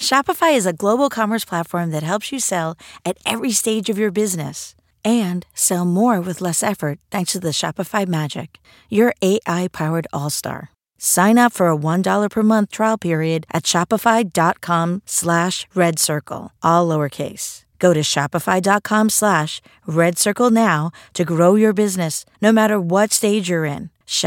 Shopify is a global commerce platform that helps you sell at every stage of your business and sell more with less effort thanks to the Shopify Magic, your AI-powered all-star. Sign up for a $1 per month trial period at shopify.com/redcircle, all lowercase. Go to shopify.com/redcircle now to grow your business, no matter what stage you're in.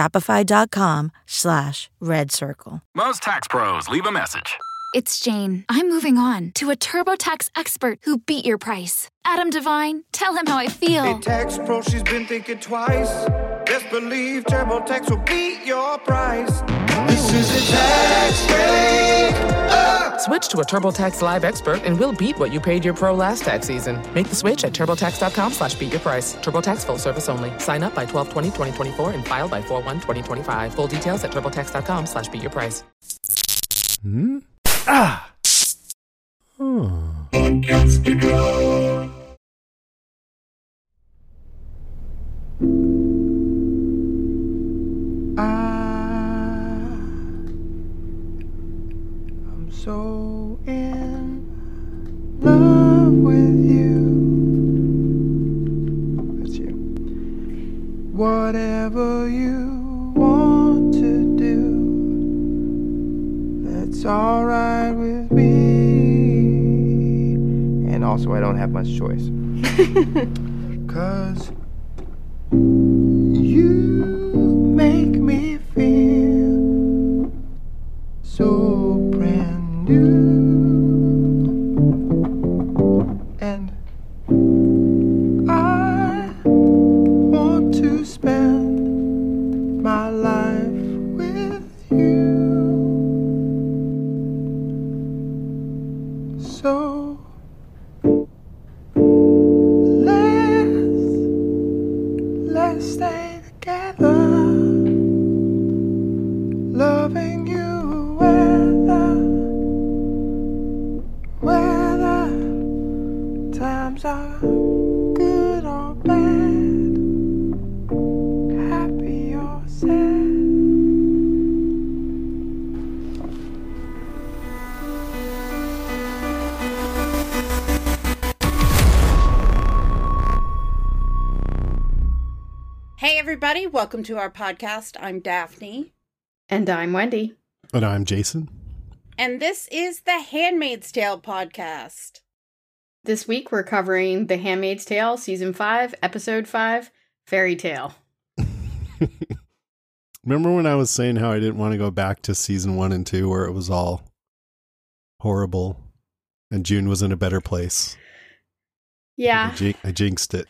Shopify.com/redcircle. Most tax pros leave a message. It's Jane. I'm moving on to a TurboTax expert who beat your price. Adam Devine, tell him how I feel. Hey, tax pro, she's been thinking twice. Best believe TurboTax will beat your price. This is a tax day. Switch to a TurboTax Live expert and we'll beat what you paid your pro last tax season. Make the switch at TurboTax.com/beat your price. TurboTax full service only. Sign up by 12/20/2024 and file by 4/1/2025. Full details at TurboTax.com/beat your price. I'm so in love with you. That's you. Whatever you want to do, that's alright with me. And also, I don't have much choice. 'Cause you make me feel so brand new. And I want to spend my life with you. So let's stay together, loving you whether times are good or bad, happy or sad. Hey everybody, welcome to our podcast. I'm Daphne. And I'm Wendy. And I'm Jason. And this is the Handmaid's Tale podcast. This week we're covering The Handmaid's Tale, Season 5, Episode 5, Fairy Tale. Remember when I was saying how I didn't want to go back to Season 1 and 2 where it was all horrible and June was in a better place? Yeah. I jinxed it.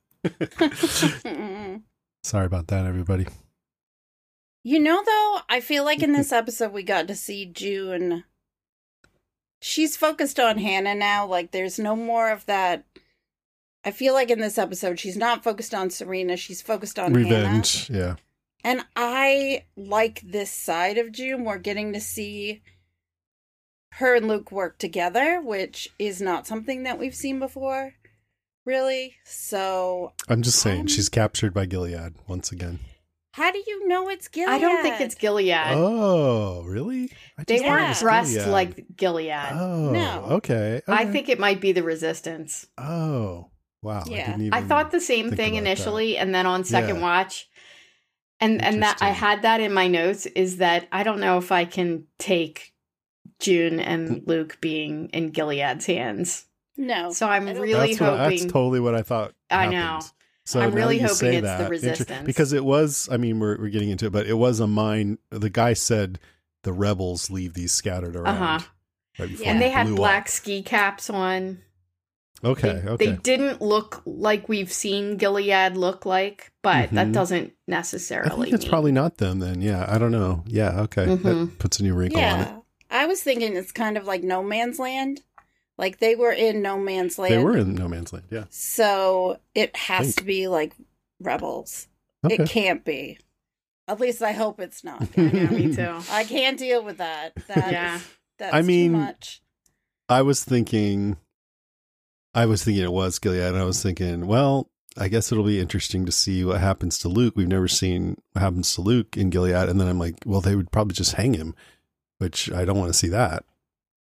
Sorry about that, everybody. You know, though, I feel like in this episode we got to see June. She's focused on Hannah now. Like, there's no more of that. I feel like in this episode she's not focused on Serena. She's focused on Revenge, Hannah. yeah. And I like this side of June. We're getting to see her and Luke work together, which is not something that we've seen before, really. So I'm just saying, she's captured by Gilead once again. How do you know it's Gilead? I don't think it's Gilead. Oh, really? They weren't dressed like Gilead. Oh, no. Okay. I think it might be the Resistance. Oh, wow. Yeah. I thought the same thing initially, and then on second watch, and that I had that in my notes, is that I don't know if I can take June and Luke being in Gilead's hands. No. So I'm really hoping. That's totally what I thought happened. I know. So I'm really hoping it's the that, Resistance. because it was, I mean, we're getting into it, but it was a mine. The guy said the rebels leave these scattered around. Right before and they had blew black up. ski caps on. Okay. They didn't look like we've seen Gilead look like, but that doesn't necessarily I think it's mean. probably not them then. Yeah. I don't know. Yeah. Okay. That puts a new wrinkle on it. I was thinking it's kind of like No Man's Land. Like, they were in No Man's Land. They were in No Man's Land, yeah. So it has to be like rebels. Okay. It can't be. At least I hope it's not. I know, me too. I can't deal with that. That's mean, too much. I was thinking it was Gilead, and I was thinking, well, I guess it'll be interesting to see what happens to Luke. We've never seen what happens to Luke in Gilead. And then I'm like, well, they would probably just hang him, which I don't want to see that.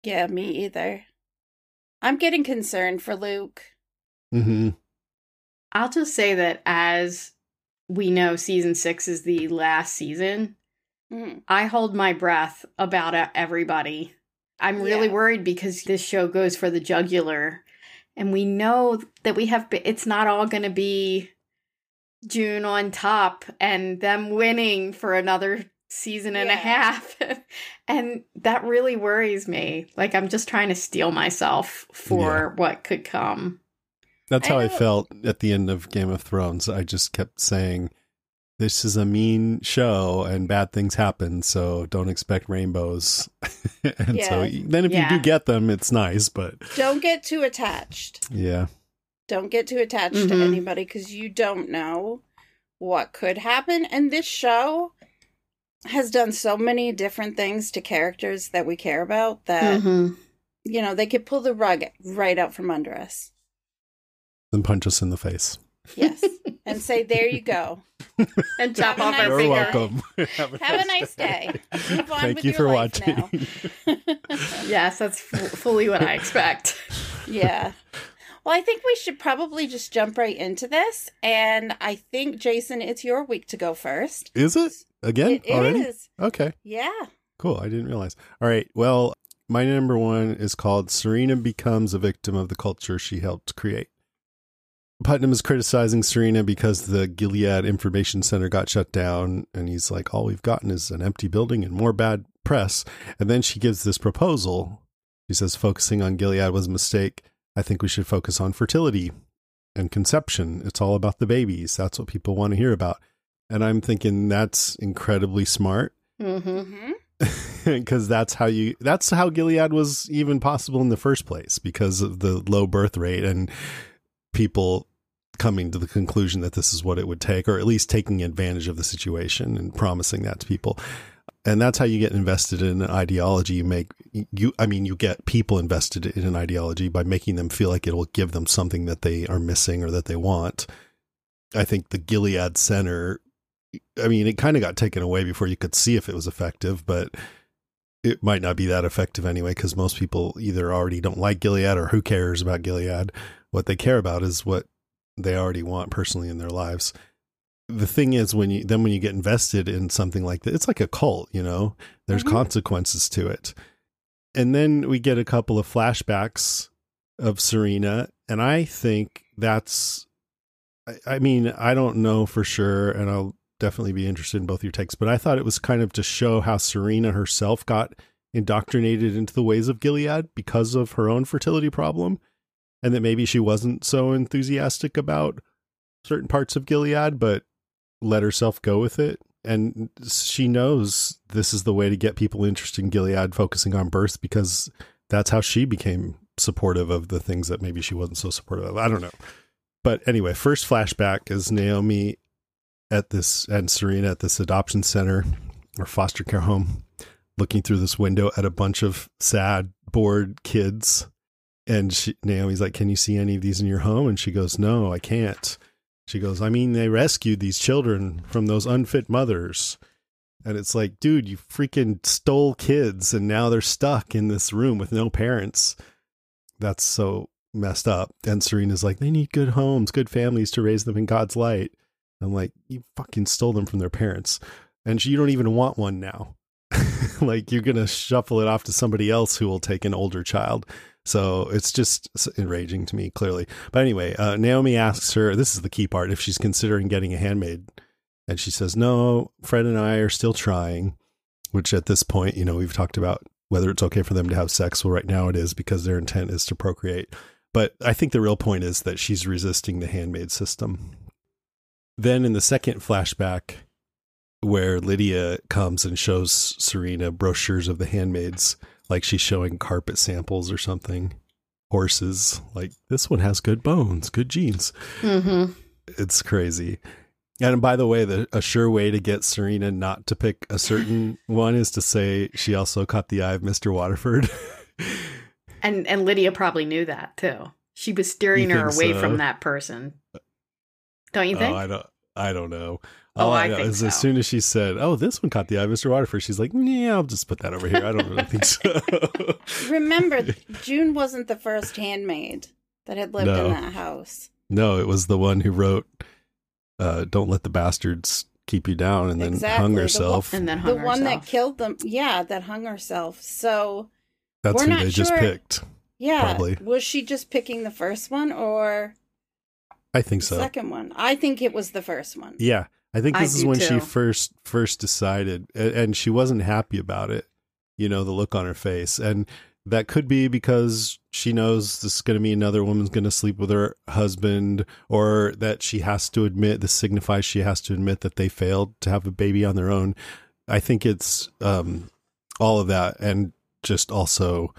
Yeah, me either. I'm getting concerned for Luke. Mm-hmm. I'll just say that as we know season 6 is the last season, I hold my breath about everybody. I'm really worried because this show goes for the jugular. And we know that it's not all going to be June on top and them winning for another season and a half. And that really worries me. Like, I'm just trying to steel myself for what could come. That's how I felt at the end of Game of Thrones. I just kept saying, this is a mean show and bad things happen, so don't expect rainbows. And so then if you do get them, it's nice, but... Don't get too attached. Yeah. Don't get too attached to anybody because you don't know what could happen. And this show has done so many different things to characters that we care about that, you know, they could pull the rug right out from under us. And punch us in the face. Yes. And say, there you go. And chop off our You're finger. welcome. Have a nice day. Move on Thank with you your for life watching. Yes, that's fully what I expect. Yeah. Well, I think we should probably just jump right into this. And I think, Jason, it's your week to go first. Is it? Again? It already? is. Okay. Yeah. Cool. I didn't realize. All right. Well, my number one is called Serena Becomes a Victim of the Culture She Helped Create. Putnam is criticizing Serena because the Gilead Information Center got shut down. And he's like, all we've gotten is an empty building and more bad press. And then she gives this proposal. She says, focusing on Gilead was a mistake. I think we should focus on fertility and conception. It's all about the babies. That's what people want to hear about. And I'm thinking that's incredibly smart. Because that's how Gilead was even possible in the first place, because of the low birth rate and people coming to the conclusion that this is what it would take, or at least taking advantage of the situation and promising that to people. And that's how you get invested in an ideology. You get people invested in an ideology by making them feel like it will give them something that they are missing or that they want. I think the Gilead Center, it kind of got taken away before you could see if it was effective, but it might not be that effective anyway, because most people either already don't like Gilead or who cares about Gilead. What they care about is what they already want personally in their lives. The thing is, when you get invested in something like that, it's like a cult, there's consequences to it. And then we get a couple of flashbacks of Serena. And I think that's, I don't know for sure, and I'll definitely be interested in both your takes, but I thought it was kind of to show how Serena herself got indoctrinated into the ways of Gilead because of her own fertility problem. And that maybe she wasn't so enthusiastic about certain parts of Gilead, but let herself go with it. And she knows this is the way to get people interested in Gilead, focusing on birth, because that's how she became supportive of the things that maybe she wasn't so supportive of. I don't know. But anyway, first flashback is Naomi and Serena at this adoption center or foster care home, looking through this window at a bunch of sad, bored kids. And Naomi's like, can you see any of these in your home? And she goes, no, I can't. She goes, they rescued these children from those unfit mothers. And it's like, dude, you freaking stole kids and now they're stuck in this room with no parents. That's so messed up. And Serena's like, they need good homes, good families to raise them in God's light. I'm like, you fucking stole them from their parents. And you don't even want one now. Like, you're going to shuffle it off to somebody else who will take an older child. So it's just enraging to me, clearly. But anyway, Naomi asks her, this is the key part, if she's considering getting a handmaid. And she says, no, Fred and I are still trying, which at this point, we've talked about whether it's okay for them to have sex. Well, right now it is, because their intent is to procreate. But I think the real point is that she's resisting the handmaid system. Then in the second flashback, where Lydia comes and shows Serena brochures of the handmaids, like she's showing carpet samples or something, horses, like this one has good bones, good genes. It's crazy. And by the way, a sure way to get Serena not to pick a certain one is to say she also caught the eye of Mr. Waterford. And Lydia probably knew that too. She was steering her away from that person. Don't you think? I don't know. All I I know think is so. as soon as she said, "Oh, this one caught the eye of Mr. Waterford," she's like, "Yeah, I'll just put that over here." I don't really think so. Remember, June wasn't the first handmaid that had lived in that house. No, it was the one who wrote, "Don't let the bastards keep you down," and then hung herself. The one that killed them. Yeah, that hung herself. So that's who they just picked. Yeah. Probably. Was she just picking the first one or I think the so. second one? I think it was the first one. Yeah. I think this is when too. she first decided, and she wasn't happy about it, the look on her face. And that could be because she knows this is going to mean another woman's going to sleep with her husband, or that she has to admit, this signifies she has to admit that they failed to have a baby on their own. I think it's all of that, and just also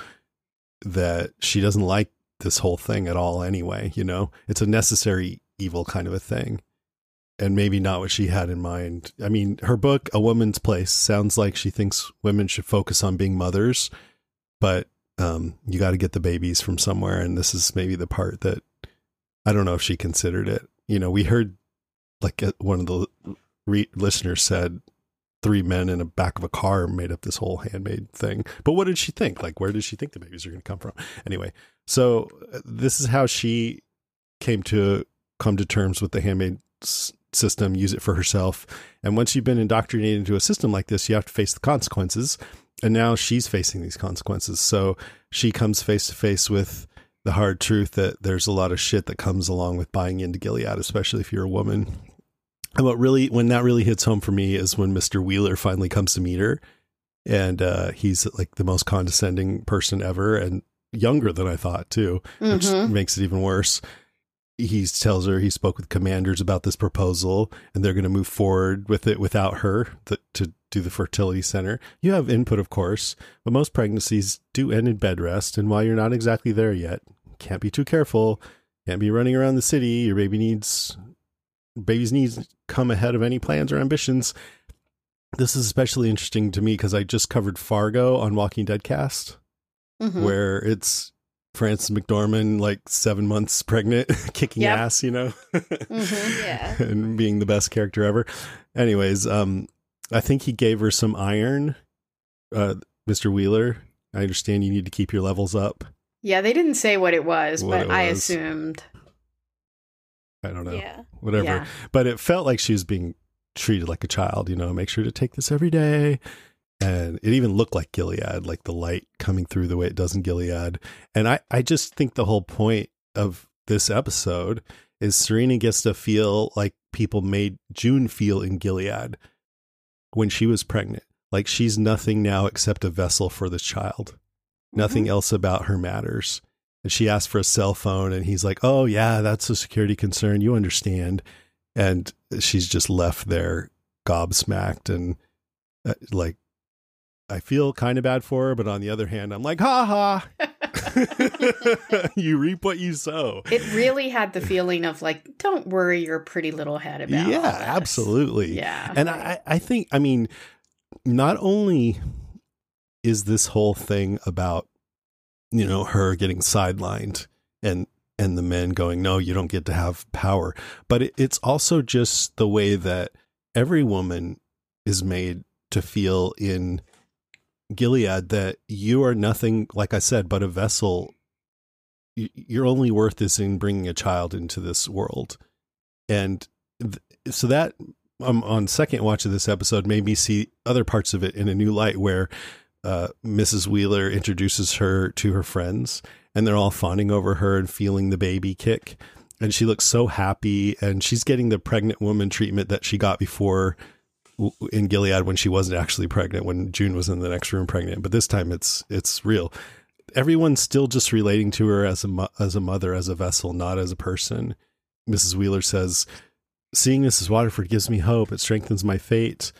that she doesn't like this whole thing at all anyway. It's a necessary evil kind of a thing. And maybe not what she had in mind. I mean, her book, A Woman's Place, sounds like she thinks women should focus on being mothers, but you got to get the babies from somewhere. And this is maybe the part that I don't know if she considered it. We heard like one of the listeners said 3 men in the back of a car made up this whole handmaid thing. But what did she think? Like, where did she think the babies are going to come from? Anyway, so this is how she came to come to terms with the handmaid system, use it for herself. And once you've been indoctrinated into a system like this, you have to face the consequences. And now she's facing these consequences. So she comes face to face with the hard truth that there's a lot of shit that comes along with buying into Gilead, especially if you're a woman. And when that really hits home for me is when Mr. Wheeler finally comes to meet her. And he's like the most condescending person ever, and younger than I thought too, which makes it even worse. He tells her he spoke with commanders about this proposal and they're going to move forward with it without her to do the fertility center. You have input, of course, but most pregnancies do end in bed rest. And while you're not exactly there yet, can't be too careful. Can't be running around the city. Your baby's needs come ahead of any plans or ambitions. This is especially interesting to me because I just covered Fargo on Walking Dead cast, where it's Frances McDormand, like 7 months pregnant, kicking ass, Yeah. and being the best character ever. Anyways, I think he gave her some iron, Mr. Wheeler. I understand you need to keep your levels up. Yeah, they didn't say what it was, but I assumed. I don't know. Yeah. Whatever. Yeah. But it felt like she was being treated like a child, make sure to take this every day. And it even looked like Gilead, like the light coming through the way it does in Gilead. And I just think the whole point of this episode is Serena gets to feel like people made June feel in Gilead when she was pregnant. Like she's nothing now except a vessel for this child. Nothing else about her matters. And she asked for a cell phone and he's like, "Oh yeah, that's a security concern. You understand." And she's just left there gobsmacked and like, I feel kind of bad for her, but on the other hand, I'm like, ha ha, you reap what you sow. It really had the feeling of like, don't worry your pretty little head about all this. Absolutely. Yeah. And I think, not only is this whole thing about, her getting sidelined and the men going, "No, you don't get to have power," but it's also just the way that every woman is made to feel in Gilead that you are nothing, like I said, but a vessel. Your only worth is in bringing a child into this world. And so that on second watch of this episode made me see other parts of it in a new light, where Mrs. Wheeler introduces her to her friends and they're all fawning over her and feeling the baby kick. And she looks so happy, and she's getting the pregnant woman treatment that she got before in Gilead when she wasn't actually pregnant, when June was in the next room pregnant. But this time it's real. Everyone's still just relating to her as a mother, as a vessel, not as a person. Mrs. Wheeler says, "Seeing Mrs. Waterford gives me hope. It strengthens my faith,"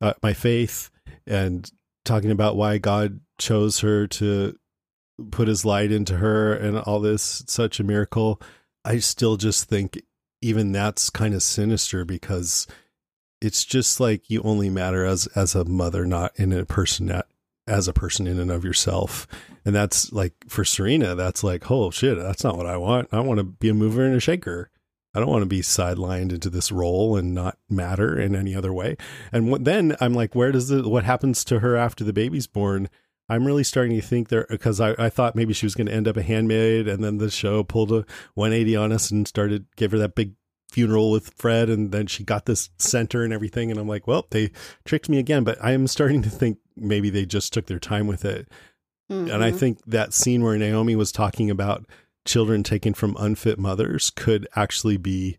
and talking about why God chose her to put his light into her and all this. It's such a miracle. I still just think even that's kind of sinister, because it's just like you only matter as a mother, not in a person, as a person in and of yourself. And that's like, for Serena, that's like, oh shit, that's not what I want. I want to be a mover and a shaker. I don't want to be sidelined into this role and not matter in any other way. And then I'm like, what happens to her after the baby's born? I'm really starting to think there, because I thought maybe she was going to end up a handmaid, and then the show pulled a 180 on us and gave her that big funeral with Fred, and then she got this center and everything. And I'm like, well, they tricked me again. But I am starting to think maybe they just took their time with it. Mm-hmm. And I think that scene where Naomi was talking about children taken from unfit mothers could actually be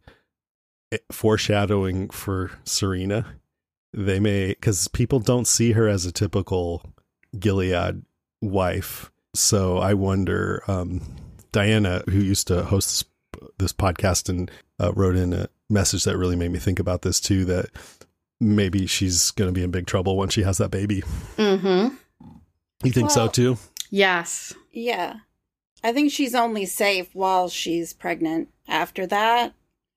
foreshadowing for Serena. They may, because people don't see her as a typical Gilead wife. So I wonder, Diana, who used to host this podcast and wrote in a message that really made me think about this too, that maybe she's going to be in big trouble when she has that baby. Mm-hmm. You think so too? Yes. Yeah. I think she's only safe while she's pregnant. After that,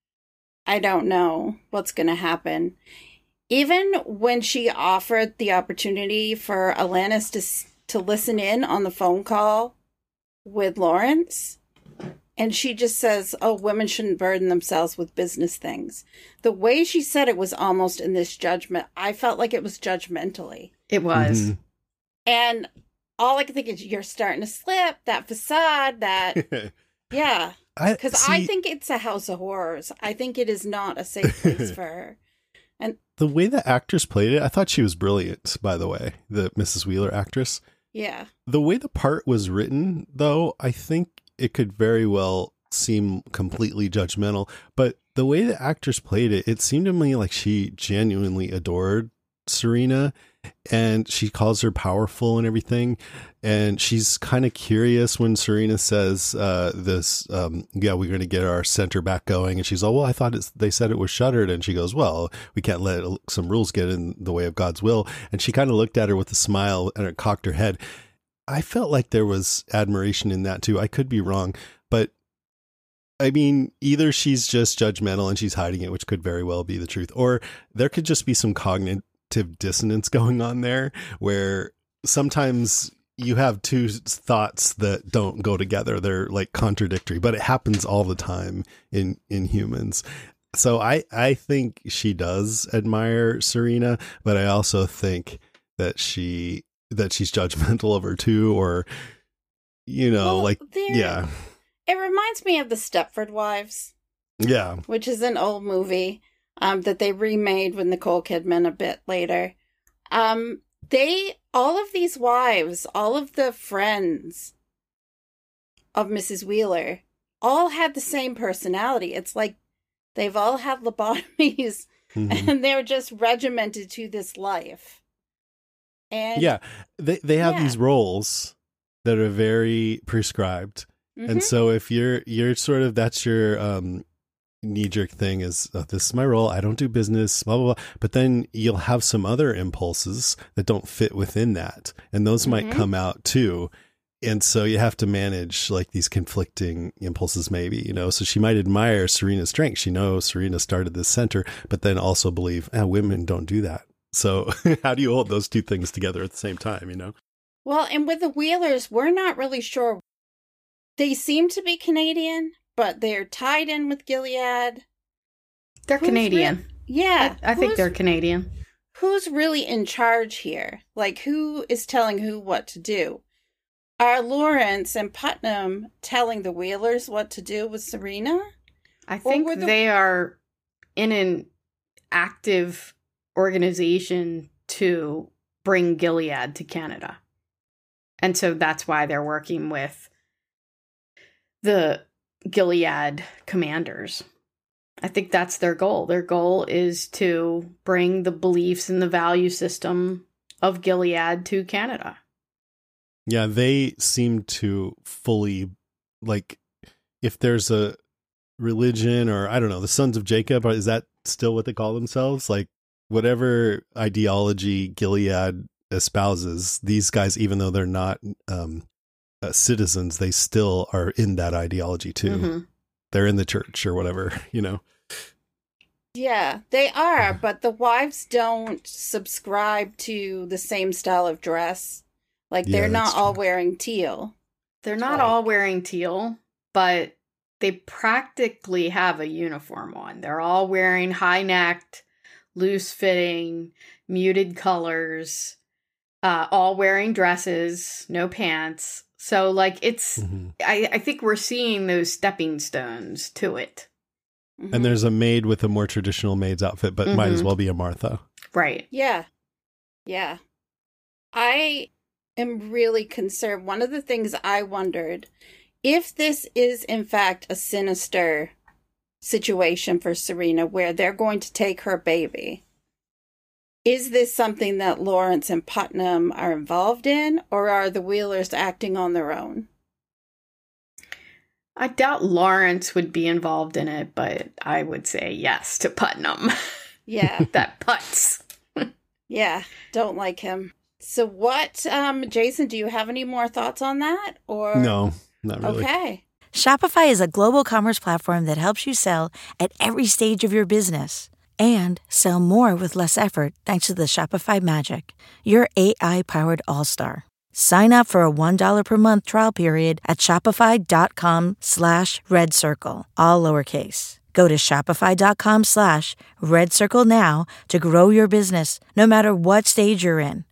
I don't know what's going to happen. Even when she offered the opportunity for Alanis to listen in on the phone call with Lawrence, and she just says, oh, women shouldn't burden themselves with business things. The way she said it was almost in this judgment. I felt like it was judgmentally. It was. Mm-hmm. And all I can think is, you're starting to slip, that facade, that, yeah. Because I think it's a house of horrors. I think it is not a safe place for her. And the way the actress played it, I thought she was brilliant, by the way, the Mrs. Wheeler actress. Yeah. The way the part was written, though, I think it could very well seem completely judgmental. But the way the actress played it, it seemed to me like she genuinely adored Serena, and she calls her powerful and everything. And she's kind of curious when Serena says we're going to get our center back going. And she's, well, I thought they said it was shuttered. And she goes, well, we can't let some rules get in the way of God's will. And she kind of looked at her with a smile and cocked her head. I felt like there was admiration in that too. I could be wrong, but I mean, either she's just judgmental and she's hiding it, which could very well be the truth, or there could just be some cognitive dissonance going on there, where sometimes you have two thoughts that don't go together. They're like contradictory, but it happens all the time in humans. So I think she does admire Serena, but I also think that she's judgmental of her too, or, yeah. It reminds me of the Stepford Wives. Yeah. Which is an old movie that they remade with Nicole Kidman a bit later. All of these wives, all of the friends of Mrs. Wheeler, all had the same personality. It's like they've all had lobotomies, mm-hmm. and they're just regimented to this life. And yeah, they have these roles that are very prescribed. Mm-hmm. And so if you're sort of, that's your knee-jerk thing is, this is my role, I don't do business, blah, blah, blah. But then you'll have some other impulses that don't fit within that. And those mm-hmm. might come out too. And so you have to manage like these conflicting impulses maybe, so she might admire Serena's strength. She knows Serena started this center, but then also believe women don't do that. So how do you hold those two things together at the same time, Well, and with the Wheelers, we're not really sure. They seem to be Canadian, but they're tied in with Gilead. They're Canadian. Yeah. I think they're Canadian. Who's really in charge here? Like, who is telling who what to do? Are Lawrence and Putnam telling the Wheelers what to do with Serena? I think they are in an active organization to bring Gilead to Canada. And so that's why they're working with the Gilead commanders. I think that's their goal. Their goal is to bring the beliefs and the value system of Gilead to Canada. Yeah, they seem to fully, like, if there's a religion, or I don't know, the Sons of Jacob, is that still what they call themselves? Like, whatever ideology Gilead espouses, these guys, even though they're not citizens, they still are in that ideology too. Mm-hmm. They're in the church or whatever, Yeah, they are, but the wives don't subscribe to the same style of dress. Like, they're not all wearing teal. They're not all wearing teal, but they practically have a uniform on. They're all wearing high-necked, loose-fitting, muted colors, all wearing dresses, no pants. So, like, it's, I think we're seeing those stepping stones to it. And there's a maid with a more traditional maid's outfit, but might as well be a Martha. Right. Yeah. Yeah. I am really concerned. One of the things I wondered, if this is in fact a sinister situation for Serena where they're going to take her baby, is this something that Lawrence and Putnam are involved in, or are the Wheelers acting on their own? I doubt Lawrence would be involved in it, but I would say yes to Putnam. Yeah. That Putz. Yeah, don't like him. So what, Jason, do you have any more thoughts on that? Or No, not really. Okay. Shopify is a global commerce platform that helps you sell at every stage of your business and sell more with less effort thanks to the Shopify Magic, your AI-powered all-star. Sign up for a $1 per month trial period at shopify.com/redcircle, all lowercase. Go to shopify.com/redcircle now to grow your business, no matter what stage you're in.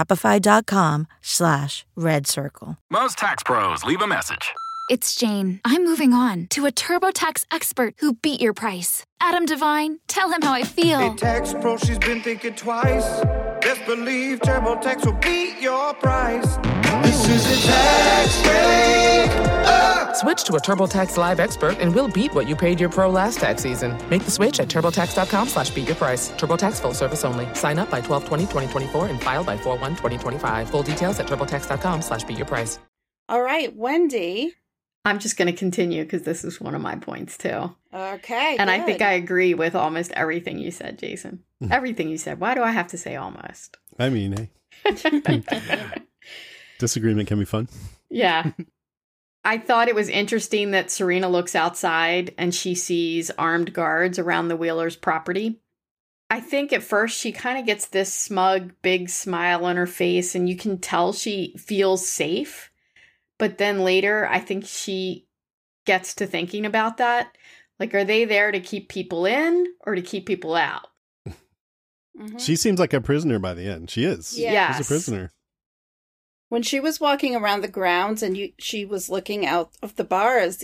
Shopify.com/redcircle. Most tax pros leave a message. It's Jane. I'm moving on to a TurboTax expert who beat your price. Adam Devine, tell him how I feel. Hey, tax pro, she's been thinking twice. Best believe TurboTax will beat your price. This is a tax break. Switch to a TurboTax Live expert and we'll beat what you paid your pro last tax season. Make the switch at TurboTax.com/beatyourprice. TurboTax full service only. Sign up by 12/20/2024 and file by 4/1/2025. Full details at TurboTax.com/beatyourprice. All right, Wendy. I'm just going to continue because this is one of my points too. Okay. And I good. think I agree with almost everything you said, Jason. Everything you said. Why do I have to say almost? I mean, disagreement can be fun. Yeah. I thought it was interesting that Serena looks outside and she sees armed guards around the Wheelers' property. I think at first she kind of gets this smug, big smile on her face and you can tell she feels safe. But then later, I think she gets to thinking about that. Like, are they there to keep people in or to keep people out? She seems like a prisoner by the end. She is. Yes. She's a prisoner. When she was walking around the grounds and she was looking out of the bars,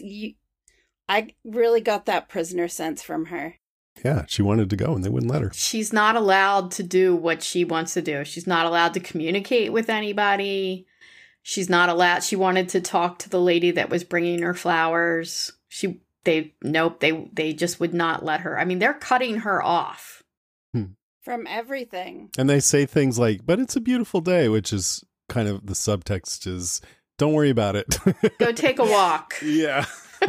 I really got that prisoner sense from her. Yeah, she wanted to go and they wouldn't let her. She's not allowed to do what she wants to do. She's not allowed to communicate with anybody. She's not allowed. She wanted to talk to the lady that was bringing her flowers. They just would not let her. I mean, they're cutting her off. From everything. And they say things like, but it's a beautiful day, which is kind of the subtext is, don't worry about it. Go take a walk. Yeah.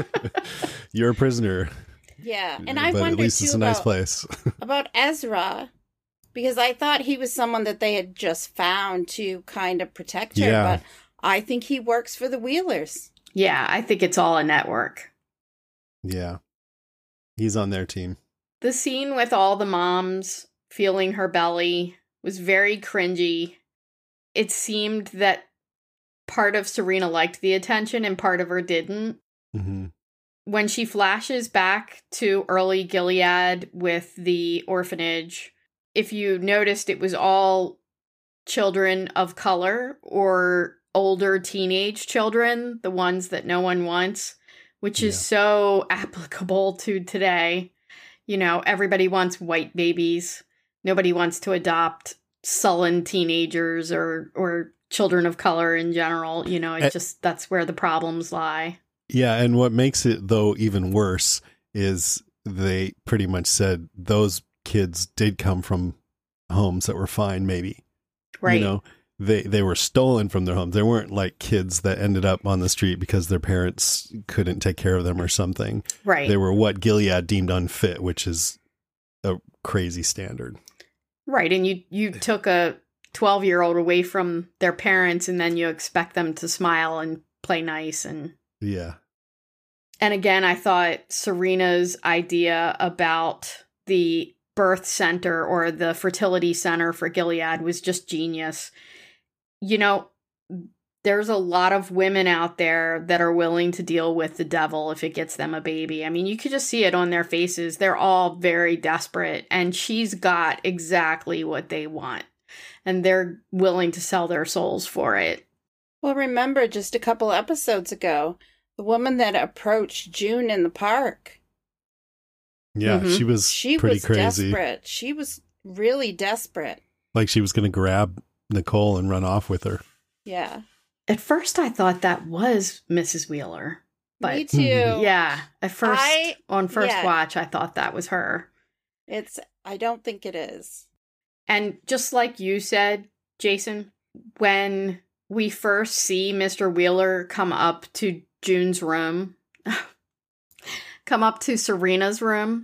You're a prisoner. Yeah. And I but wondered, at least too, it's a nice place. about Ezra, because I thought he was someone that they had just found to kind of protect her. Yeah. But I think he works for the Wheelers. Yeah, I think it's all a network. Yeah. He's on their team. The scene with all the moms feeling her belly was very cringy. It seemed that part of Serena liked the attention and part of her didn't. Mm-hmm. When she flashes back to early Gilead with the orphanage, if you noticed, it was all children of color or older teenage children, the ones that no one wants, which is so applicable to today. You know, everybody wants white babies. Nobody wants to adopt sullen teenagers or children of color in general. You know, that's where the problems lie. Yeah, and what makes it, though, even worse is they pretty much said those kids did come from homes that were fine, maybe. Right. You know, they were stolen from their homes. They weren't like kids that ended up on the street because their parents couldn't take care of them or something. Right. They were what Gilead deemed unfit, which is a crazy standard. Right, and you took a 12-year-old away from their parents and then you expect them to smile and play nice and... Yeah. And again, I thought Serena's idea about the birth center or the fertility center for Gilead was just genius. You know, there's a lot of women out there that are willing to deal with the devil if it gets them a baby. I mean, you could just see it on their faces. They're all very desperate, and she's got exactly what they want, and they're willing to sell their souls for it. Well, remember just a couple episodes ago, the woman that approached June in the park. Yeah, she was pretty crazy. Desperate. She was really desperate. Like she was going to grab Nicole and run off with her. Yeah. At first, I thought that was Mrs. Wheeler. But me too. Yeah. At first, on first watch, I thought that was her. I don't think it is. And just like you said, Jason, when we first see Mr. Wheeler come up to June's room, come up to Serena's room,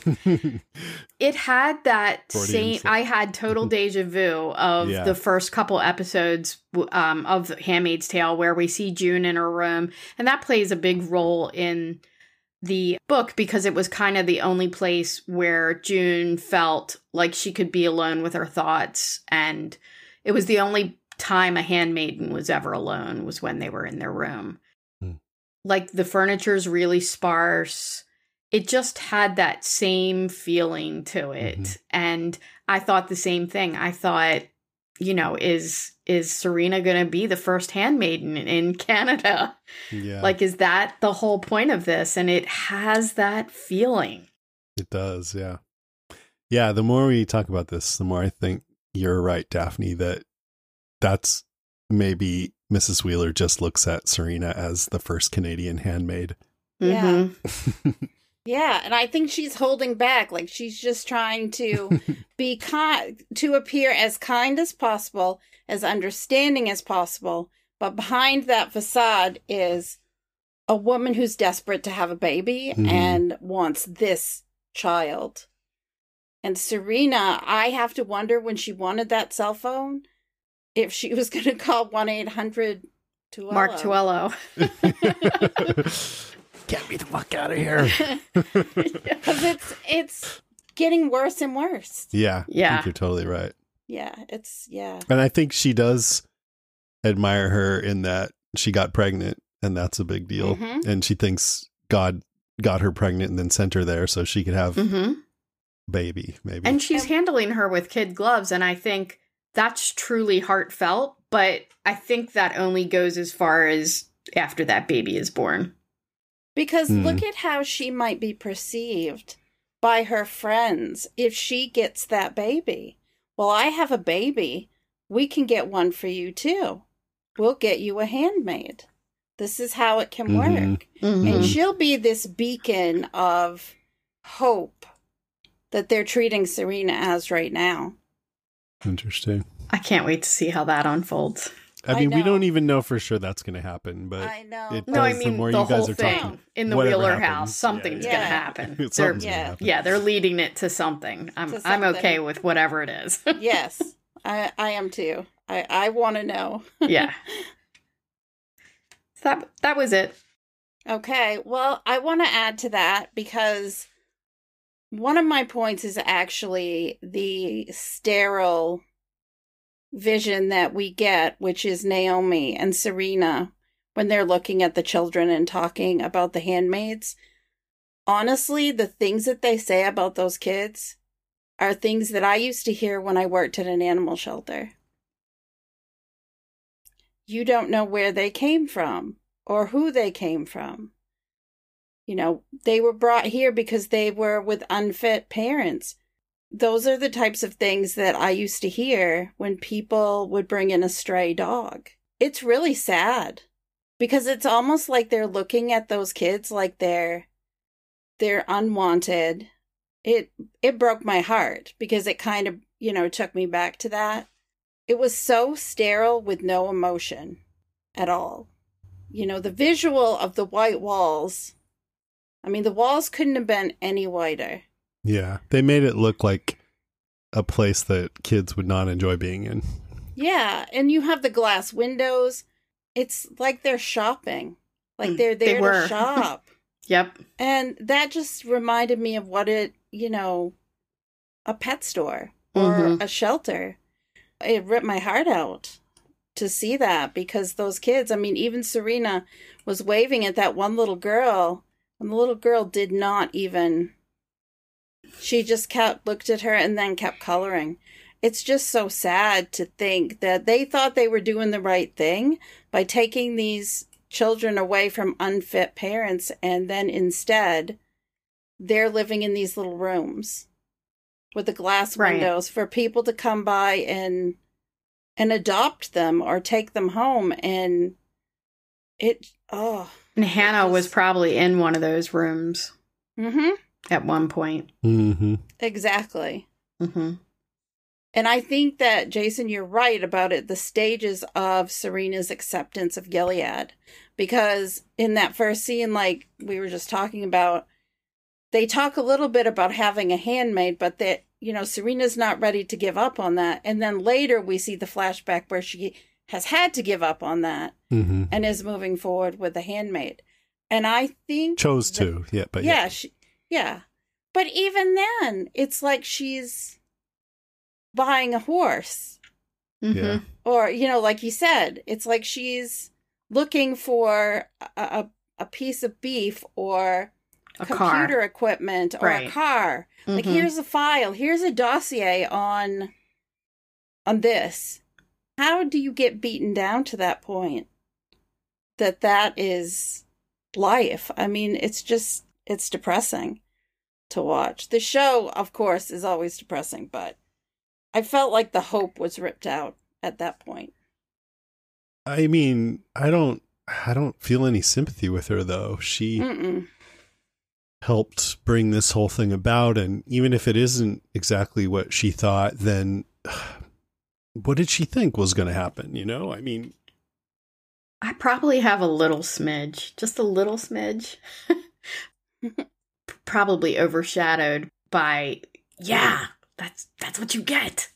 it had that same, I had total deja vu of the first couple episodes of Handmaid's Tale where we see June in her room. And that plays a big role in the book because it was kind of the only place where June felt like she could be alone with her thoughts. And it was the only time a handmaiden was ever alone was when they were in their room. Like the furniture's really sparse. It just had that same feeling to it. And I thought the same thing. I thought, you know, is Serena going to be the first handmaiden in Canada? Yeah. Like, is that the whole point of this? And it has that feeling. It does, yeah. Yeah, the more we talk about this, the more I think you're right, Daphne, that's maybe Mrs. Wheeler just looks at Serena as the first Canadian handmaid. Yeah. Yeah, and I think she's holding back. Like, she's just trying to be kind, to appear as kind as possible, as understanding as possible. But behind that facade is a woman who's desperate to have a baby and wants this child. And Serena, I have to wonder when she wanted that cell phone, if she was going to call 1-800-TUELLO. Mark Tuello. Get me the fuck out of here. Because it's getting worse and worse. Yeah. I think you're totally right. Yeah. And I think she does admire her in that she got pregnant, and that's a big deal. And she thinks God got her pregnant and then sent her there so she could have baby, maybe. And she's handling her with kid gloves, and I think that's truly heartfelt, but I think that only goes as far as after that baby is born. Because look at how she might be perceived by her friends if she gets that baby. Well, I have a baby. We can get one for you too. We'll get you a handmaid. This is how it can work. And she'll be this beacon of hope that they're treating Serena as right now. Interesting. I can't wait to see how that unfolds. I mean, we don't even know for sure that's going to happen, but I know. It does, no, I mean, the more the you guys whole are thing talking, in the whatever Wheeler happens, house, something's going to happen. Something's gonna happen. Yeah, they're leading it to something. I'm okay with whatever it is. Yes, I am too. I want to know. Yeah. That was it. Okay, well, I want to add to that because one of my points is actually the sterile vision that we get, which is Naomi and Serena when they're looking at the children and talking about the handmaids. Honestly, the things that they say about those kids are things that I used to hear when I worked at an animal shelter. You don't know where they came from or who they came from. You know, they were brought here because they were with unfit parents. Those are the types of things that I used to hear when people would bring in a stray dog. It's really sad because it's almost like they're looking at those kids like they're unwanted. It broke my heart because it kind of, you know, took me back to that. It was so sterile with no emotion at all. You know, the visual of the white walls, I mean, the walls couldn't have been any whiter. Yeah, they made it look like a place that kids would not enjoy being in. Yeah, and you have the glass windows. It's like they're shopping. Like they're there to shop. Yep. And that just reminded me of what a pet store or a shelter. It ripped my heart out to see that, because those kids, I mean, even Serena was waving at that one little girl, and the little girl did not even, she just looked at her and then kept coloring. It's just so sad to think that they thought they were doing the right thing by taking these children away from unfit parents, and then instead they're living in these little rooms with the glass windows for people to come by and adopt them or take them home. And and Hannah was probably in one of those rooms at one point. Exactly. Mm-hmm. And I think that, Jason, you're right about it, the stages of Serena's acceptance of Gilead. Because in that first scene, like we were just talking about, they talk a little bit about having a handmaid, but that, you know, Serena's not ready to give up on that. And then later we see the flashback where she has had to give up on that and is moving forward with the handmaid. And I think... Chose to, yeah. But yeah. But even then, it's like she's buying a horse. Yeah. Or, you know, like you said, it's like she's looking for a piece of beef or computer equipment or a car. Like, here's a file, here's a dossier on this. How do you get beaten down to that point? That is life. I mean, it's depressing to watch. The show, of course, is always depressing, but I felt like the hope was ripped out at that point. I mean, I don't feel any sympathy with her, though. She helped bring this whole thing about, and even if it isn't exactly what she thought, then what did she think was going to happen? You know, I mean, I probably have a little smidge, just a little smidge, probably overshadowed by, that's what you get.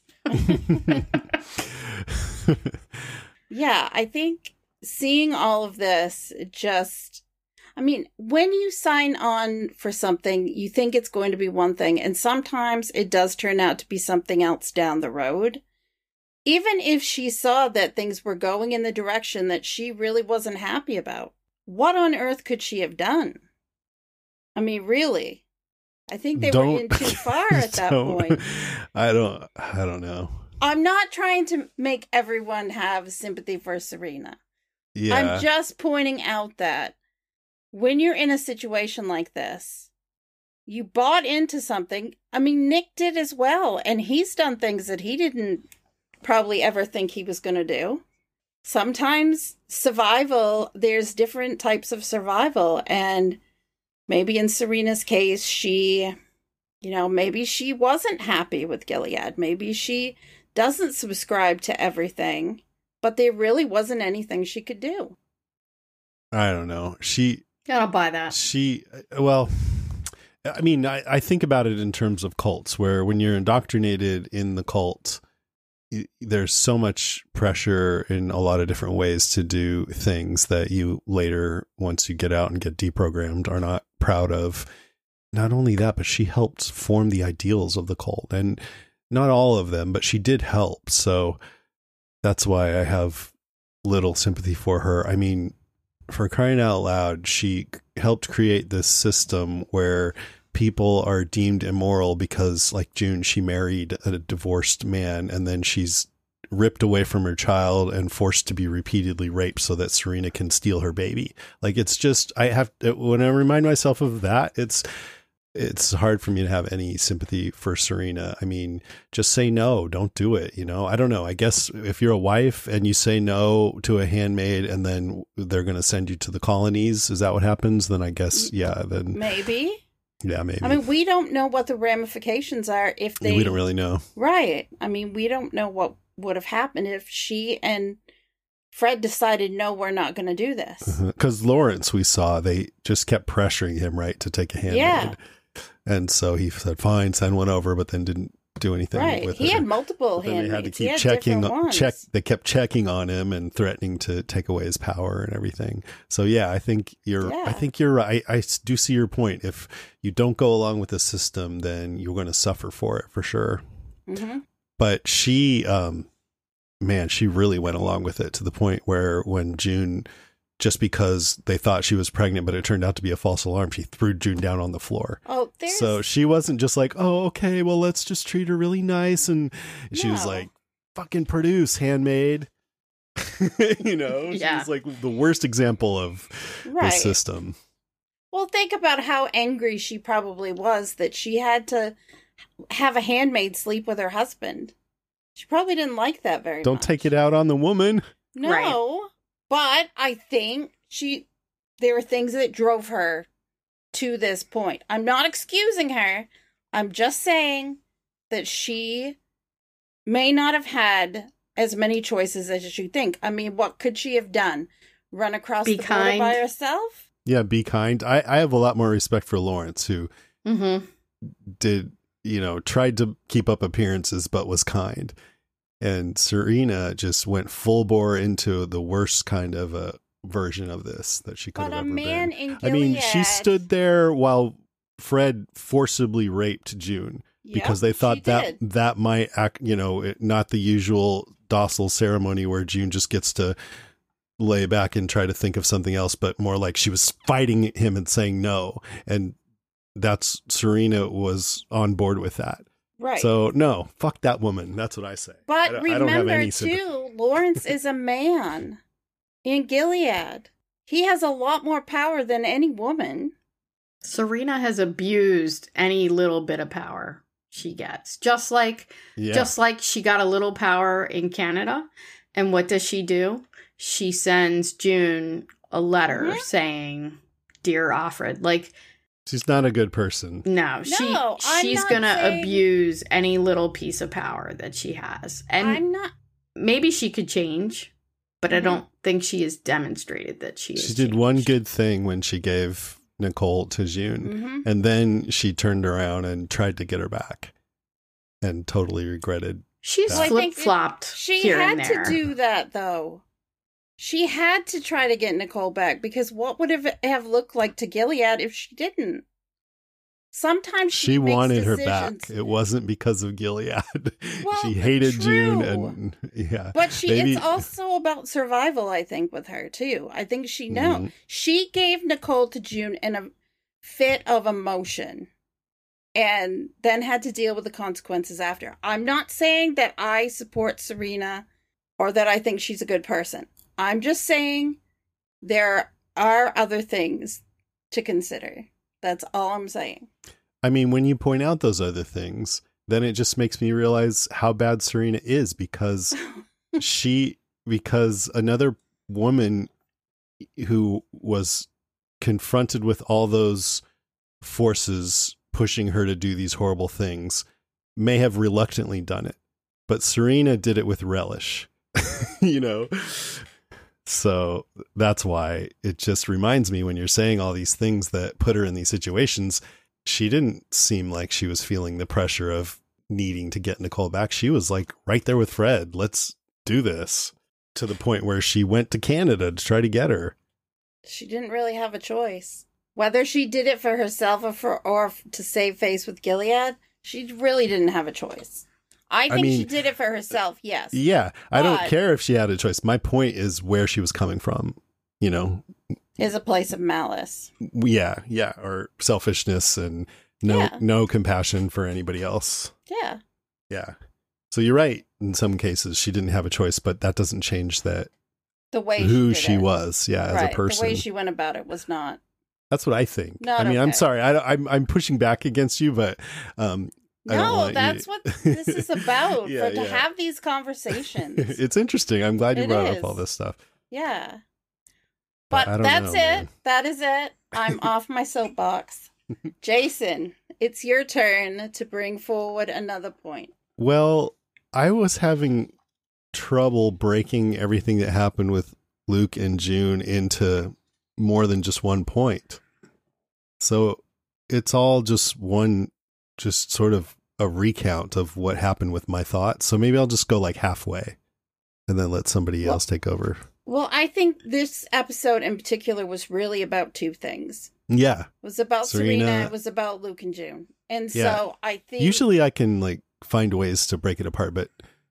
Yeah, I think seeing all of this just, I mean, when you sign on for something, you think it's going to be one thing, and sometimes it does turn out to be something else down the road. Even if she saw that things were going in the direction that she really wasn't happy about, what on earth could she have done? I mean, really? I think they were in too far at that point. I don't know. I'm not trying to make everyone have sympathy for Serena. Yeah. I'm just pointing out that when you're in a situation like this, you bought into something. I mean, Nick did as well, and he's done things that he didn't probably ever think he was going to do. Sometimes survival, there's different types of survival, and maybe in Serena's case, she, you know, maybe she wasn't happy with Gilead. Maybe she doesn't subscribe to everything, but there really wasn't anything she could do. I don't know. I don't buy that. Well, I mean, I think about it in terms of cults, where when you're indoctrinated in the cult, there's so much pressure in a lot of different ways to do things that you later, once you get out and get deprogrammed, are not proud of. Not only that, but she helped form the ideals of the cult, and not all of them, but she did help. So that's why I have little sympathy for her. I mean, for crying out loud, she helped create this system where people are deemed immoral because, like June, she married a divorced man, and then she's ripped away from her child and forced to be repeatedly raped so that Serena can steal her baby. Like, it's just, when I remind myself of that, it's hard for me to have any sympathy for Serena. I mean, just say no, don't do it. You know, I don't know. I guess if you're a wife and you say no to a handmaid and then they're going to send you to the colonies, is that what happens? Then I guess, then maybe. Yeah, maybe. I mean, we don't know what the ramifications are if they... We don't really know. Right. I mean, we don't know what would have happened if she and Fred decided, no, we're not going to do this. Because Lawrence, we saw, they just kept pressuring him, right, to take a handmaid. Yeah. And so he said, fine, send one over, but then didn't do anything with it. He had multiple handmaids. They had to keep checking. They kept checking on him and threatening to take away his power and everything. So yeah, I think you're right. I do see your point. If you don't go along with the system, then you're going to suffer for it for sure. Mm-hmm. But she, man, she really went along with it to the point where when June, just because they thought she was pregnant, but it turned out to be a false alarm, she threw June down on the floor. Oh, so she wasn't just like, oh, okay, well, let's just treat her really nice. And she was like, fucking produce, handmaid. You know, she was like the worst example of the system. Well, think about how angry she probably was that she had to have a handmaid sleep with her husband. She probably didn't like that very much. Don't take it out on the woman. No, but I think there were things that drove her to this point. I'm not excusing her. I'm just saying that she may not have had as many choices as you think. I mean, what could she have done? Run across the border by herself? Yeah, be kind. I have a lot more respect for Lawrence, who did, tried to keep up appearances, but was kind. And Serena just went full bore into the worst kind of a version of this that she could have ever been. In Gilead, I mean, she stood there while Fred forcibly raped June because they thought that might act, not the usual docile ceremony where June just gets to lay back and try to think of something else, but more like she was fighting him and saying no. And that's Serena was on board with that. Right. So no, fuck that woman. That's what I say. But remember too, Lawrence is a man in Gilead. He has a lot more power than any woman. Serena has abused any little bit of power she gets. Just like she got a little power in Canada. And what does she do? She sends June a letter saying, "Dear Offred," like, she's not a good person. No, she's going to abuse any little piece of power that she has. And maybe she could change, but I don't think she has demonstrated that she did changed. One good thing when she gave Nicole to June, and then she turned around and tried to get her back and totally regretted. She's flip-flopped here and there. She had to do that, though. She had to try to get Nicole back, because what would it have looked like to Gilead if she didn't? Sometimes she wanted her back. It wasn't because of Gilead. Well, she hated June, and But it's also about survival, I think, with her too. I think she knows. She gave Nicole to June in a fit of emotion, and then had to deal with the consequences after. I'm not saying that I support Serena or that I think she's a good person. I'm just saying there are other things to consider. That's all I'm saying. I mean, when you point out those other things, then it just makes me realize how bad Serena is, because because another woman who was confronted with all those forces pushing her to do these horrible things may have reluctantly done it, but Serena did it with relish, So that's why it just reminds me, when you're saying all these things that put her in these situations, she didn't seem like she was feeling the pressure of needing to get Nicole back. She was like right there with Fred. Let's do this, to the point where she went to Canada to try to get her. She didn't really have a choice. Whether she did it for herself or to save face with Gilead, she really didn't have a choice. I mean, she did it for herself, yes. Yeah, I don't care if she had a choice. My point is where she was coming from, Is a place of malice. Yeah, or selfishness and no compassion for anybody else. Yeah. Yeah. So you're right. In some cases, she didn't have a choice, but that doesn't change that the way who she was, as a person. The way she went about it was not. That's what I think. I'm sorry. I'm pushing back against you, but no, that's what this is about. To have these conversations. It's interesting. I'm glad you brought up all this stuff. Yeah. But that's it. Man. That is it. I'm off my soapbox. Jason, it's your turn to bring forward another point. Well, I was having trouble breaking everything that happened with Luke and June into more than just one point. So it's all just sort of a recount of what happened with my thoughts. So maybe I'll just go like halfway and then let somebody else take over. Well, I think this episode in particular was really about two things. Yeah. It was about Serena. It was about Luke and June. And so I think... Usually I can like find ways to break it apart, but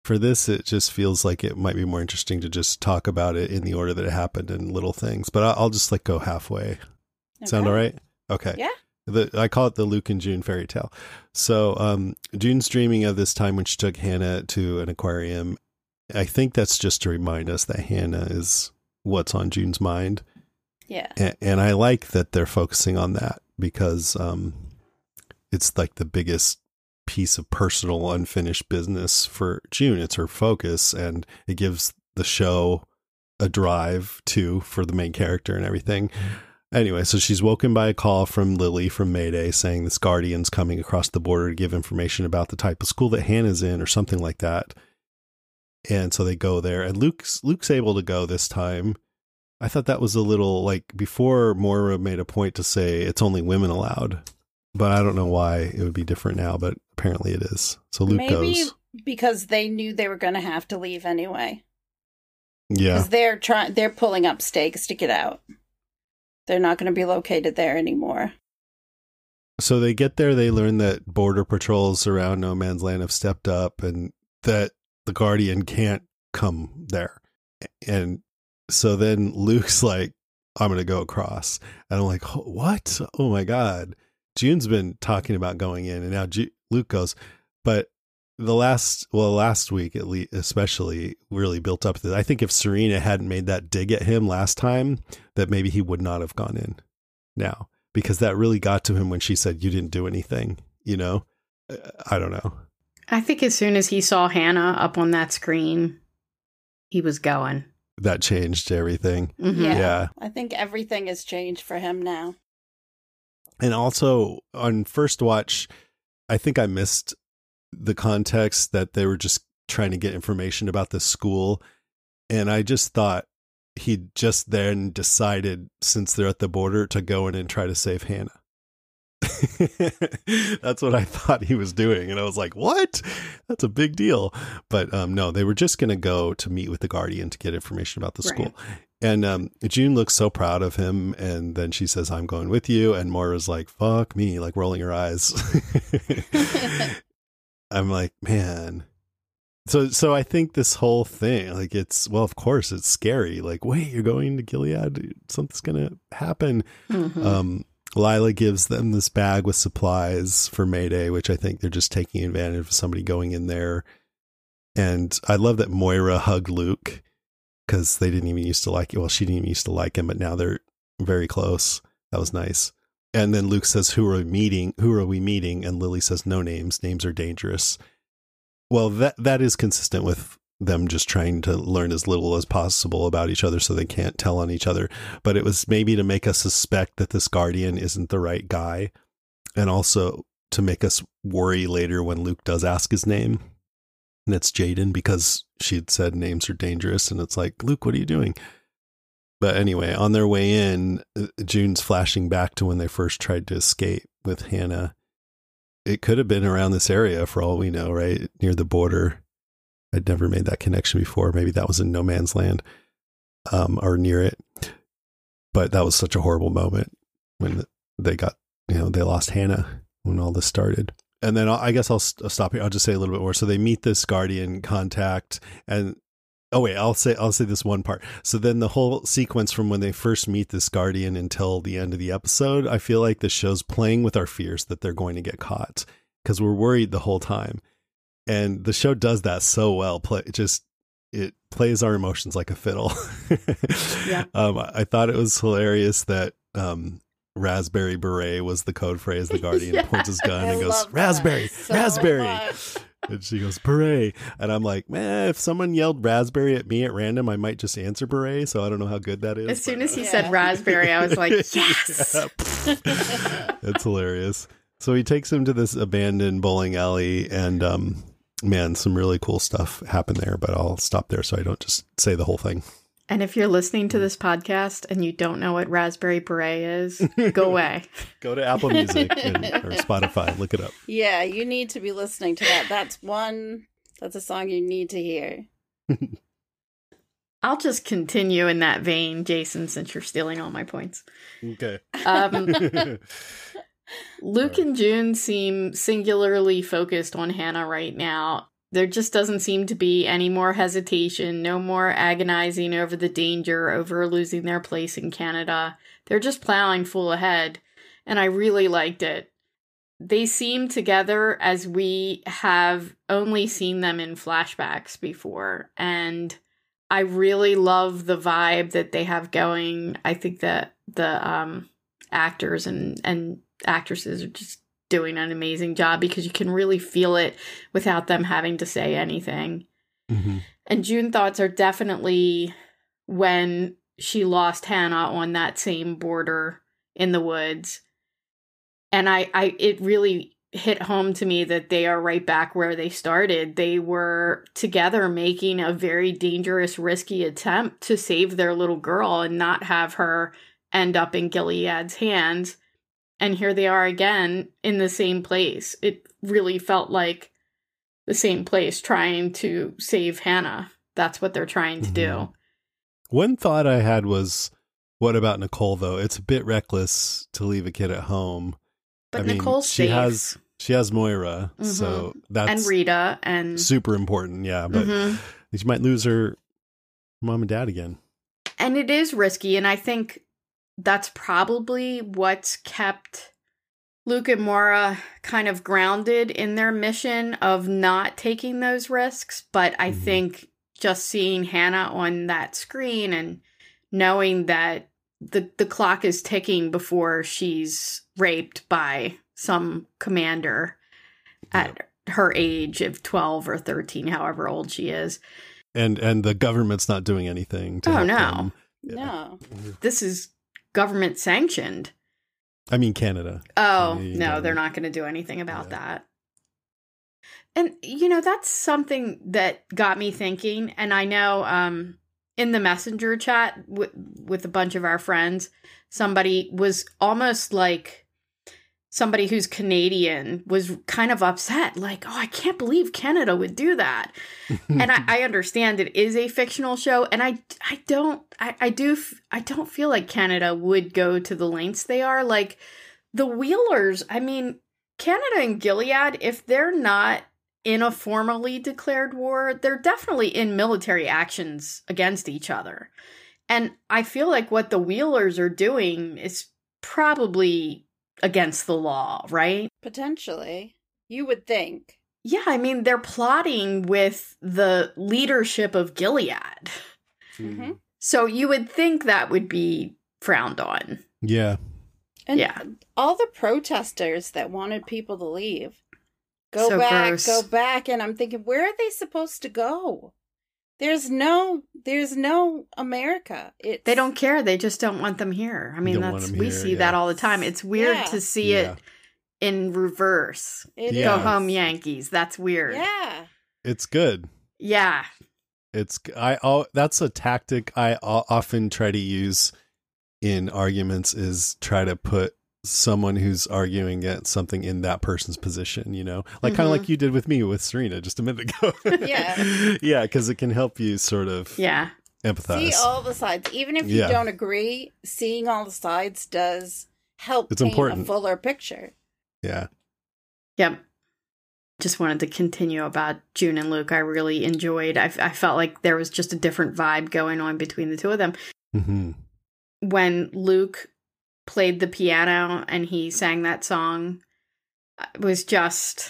For this, it just feels like it might be more interesting to just talk about it in the order that it happened and little things. But I'll just like go halfway. Okay. Sound all right? Okay. Yeah. I call it the Luke and June fairy tale. So June's dreaming of this time when she took Hannah to an aquarium. I think that's just to remind us that Hannah is what's on June's mind. Yeah. And I like that they're focusing on that because it's like the biggest piece of personal unfinished business for June. It's her focus, and it gives the show a drive too for the main character and everything. Anyway, so she's woken by a call from Lily from Mayday saying this Guardian's coming across the border to give information about the type of school that Hannah's in or something like that. And so they go there, and Luke's able to go this time. I thought that was a little like before Moira made a point to say it's only women allowed. But I don't know why it would be different now, but apparently it is. So Luke goes. Because they knew they were going to have to leave anyway. Yeah. Because they're pulling up stakes to get out. They're not going to be located there anymore. So they get there, they learn that border patrols around No Man's Land have stepped up and that the Guardian can't come there. And so then Luke's like, I'm going to go across. And I'm like, what? Oh my God. June's been talking about going in, and now Luke goes. But last week, at least, especially, really built up this. I think if Serena hadn't made that dig at him last time, that maybe he would not have gone in now, because that really got to him when she said, you didn't do anything, you know? I don't know. I think as soon as he saw Hannah up on that screen, he was going. That changed everything. Mm-hmm. Yeah. I think everything has changed for him now. And also on first watch, I think I missed the context that they were just trying to get information about the school. And I just thought he just then decided, since they're at the border, to go in and try to save Hannah. That's what I thought he was doing. And I was like, what? That's a big deal. But no, they were just going to go to meet with the Guardian to get information about the school. And June looks so proud of him. And then she says, I'm going with you. And Moira's like, fuck me, like rolling her eyes. I'm like, man. So I think this whole thing, like of course it's scary. Like, wait, you're going to Gilead? Something's going to happen. Mm-hmm. Lila gives them this bag with supplies for Mayday, which I think they're just taking advantage of somebody going in there. And I love that Moira hugged Luke, because they didn't even used to like it. Well, she didn't even used to like him, but now they're very close. That was nice. And then Luke says, who are we meeting? And Lily says, no names. Names are dangerous. Well, that is consistent with them just trying to learn as little as possible about each other so they can't tell on each other. But it was maybe to make us suspect that this Guardian isn't the right guy. And also to make us worry later when Luke does ask his name. And it's Jaden, because she had said names are dangerous. And it's like, Luke, what are you doing? But anyway, on their way in, June's flashing back to when they first tried to escape with Hannah. It could have been around this area for all we know, right? Near the border. I'd never made that connection before. Maybe that was in No Man's Land, or near it. But that was such a horrible moment when they got, they lost Hannah when all this started. And then I guess I'll stop here. I'll just say a little bit more. So they meet this Guardian contact, and I'll say this one part. So then the whole sequence from when they first meet this Guardian until the end of the episode, I feel like the show's playing with our fears that they're going to get caught, because we're worried the whole time. And the show does that so well. It plays our emotions like a fiddle. Yeah. I thought it was hilarious that Raspberry Beret was the code phrase. The Guardian points his gun and goes, raspberry, raspberry. And she goes, beret. And I'm like, man, if someone yelled raspberry at me at random, I might just answer beret. So I don't know how good that is. As soon as he said raspberry, I was like, yes. That's hilarious. So he takes him to this abandoned bowling alley, and man, some really cool stuff happened there, but I'll stop there so I don't just say the whole thing. And if you're listening to this podcast and you don't know what Raspberry Beret is, go away. Go to Apple Music or Spotify. Look it up. Yeah, you need to be listening to that. That's a song you need to hear. I'll just continue in that vein, Jason, since you're stealing all my points. Okay. Luke and June seem singularly focused on Hannah right now. There just doesn't seem to be any more hesitation, no more agonizing over the danger, over losing their place in Canada. They're just plowing full ahead, and I really liked it. They seem together as we have only seen them in flashbacks before, and I really love the vibe that they have going. I think that the actors and actresses are just doing an amazing job because you can really feel it without them having to say anything. Mm-hmm. And June thoughts are definitely when she lost Hannah on that same border in the woods. And it really hit home to me that they are right back where they started. They were together making a very dangerous, risky attempt to save their little girl and not have her end up in Gilead's hands. And here they are again in the same place. It really felt like the same place trying to save Hannah. That's what they're trying to do. One thought I had was, what about Nicole, though? It's a bit reckless to leave a kid at home. But Nicole's safe. She has Moira, so that's... And Rita, and... super important, yeah. But she might lose her mom and dad again. And it is risky, and I think that's probably what's kept Luke and Moira kind of grounded in their mission of not taking those risks. But I think just seeing Hannah on that screen and knowing that the clock is ticking before she's raped by some commander at her age of 12 or 13, however old she is. And the government's not doing anything to help them. No. This is government sanctioned. I mean, Canada. Oh, no, they're not going to do anything about that. And, that's something that got me thinking. And I know in the messenger chat with a bunch of our friends, somebody was almost like somebody who's Canadian was kind of upset. Like, oh, I can't believe Canada would do that. And I understand it is a fictional show. And I don't feel like Canada would go to the lengths they are. Like the Wheelers, I mean, Canada and Gilead, if they're not in a formally declared war, they're definitely in military actions against each other. And I feel like what the Wheelers are doing is probably against the law, right? Potentially. You would think. Yeah, I mean, they're plotting with the leadership of Gilead. Mm-hmm. So you would think that would be frowned on. Yeah. And all the protesters that wanted people to leave. Go back. And I'm thinking, where are they supposed to go? There's no America. They don't care. They just don't want them here. I mean, we see that all the time. It's weird to see it in reverse. Go home, Yankees. That's weird. Yeah. It's good. Yeah. That's a tactic I often try to use in arguments, is try to put someone who's arguing against something in that person's position, like kind of like you did with me with Serena just a minute ago. Yeah, because it can help you sort of empathize. See all the sides, even if you don't agree. Seeing all the sides does help paint a fuller picture. Yeah. Yep. Just wanted to continue about June and Luke. I really enjoyed. I felt like there was just a different vibe going on between the two of them. Mm-hmm. When Luke played the piano and he sang that song, it was just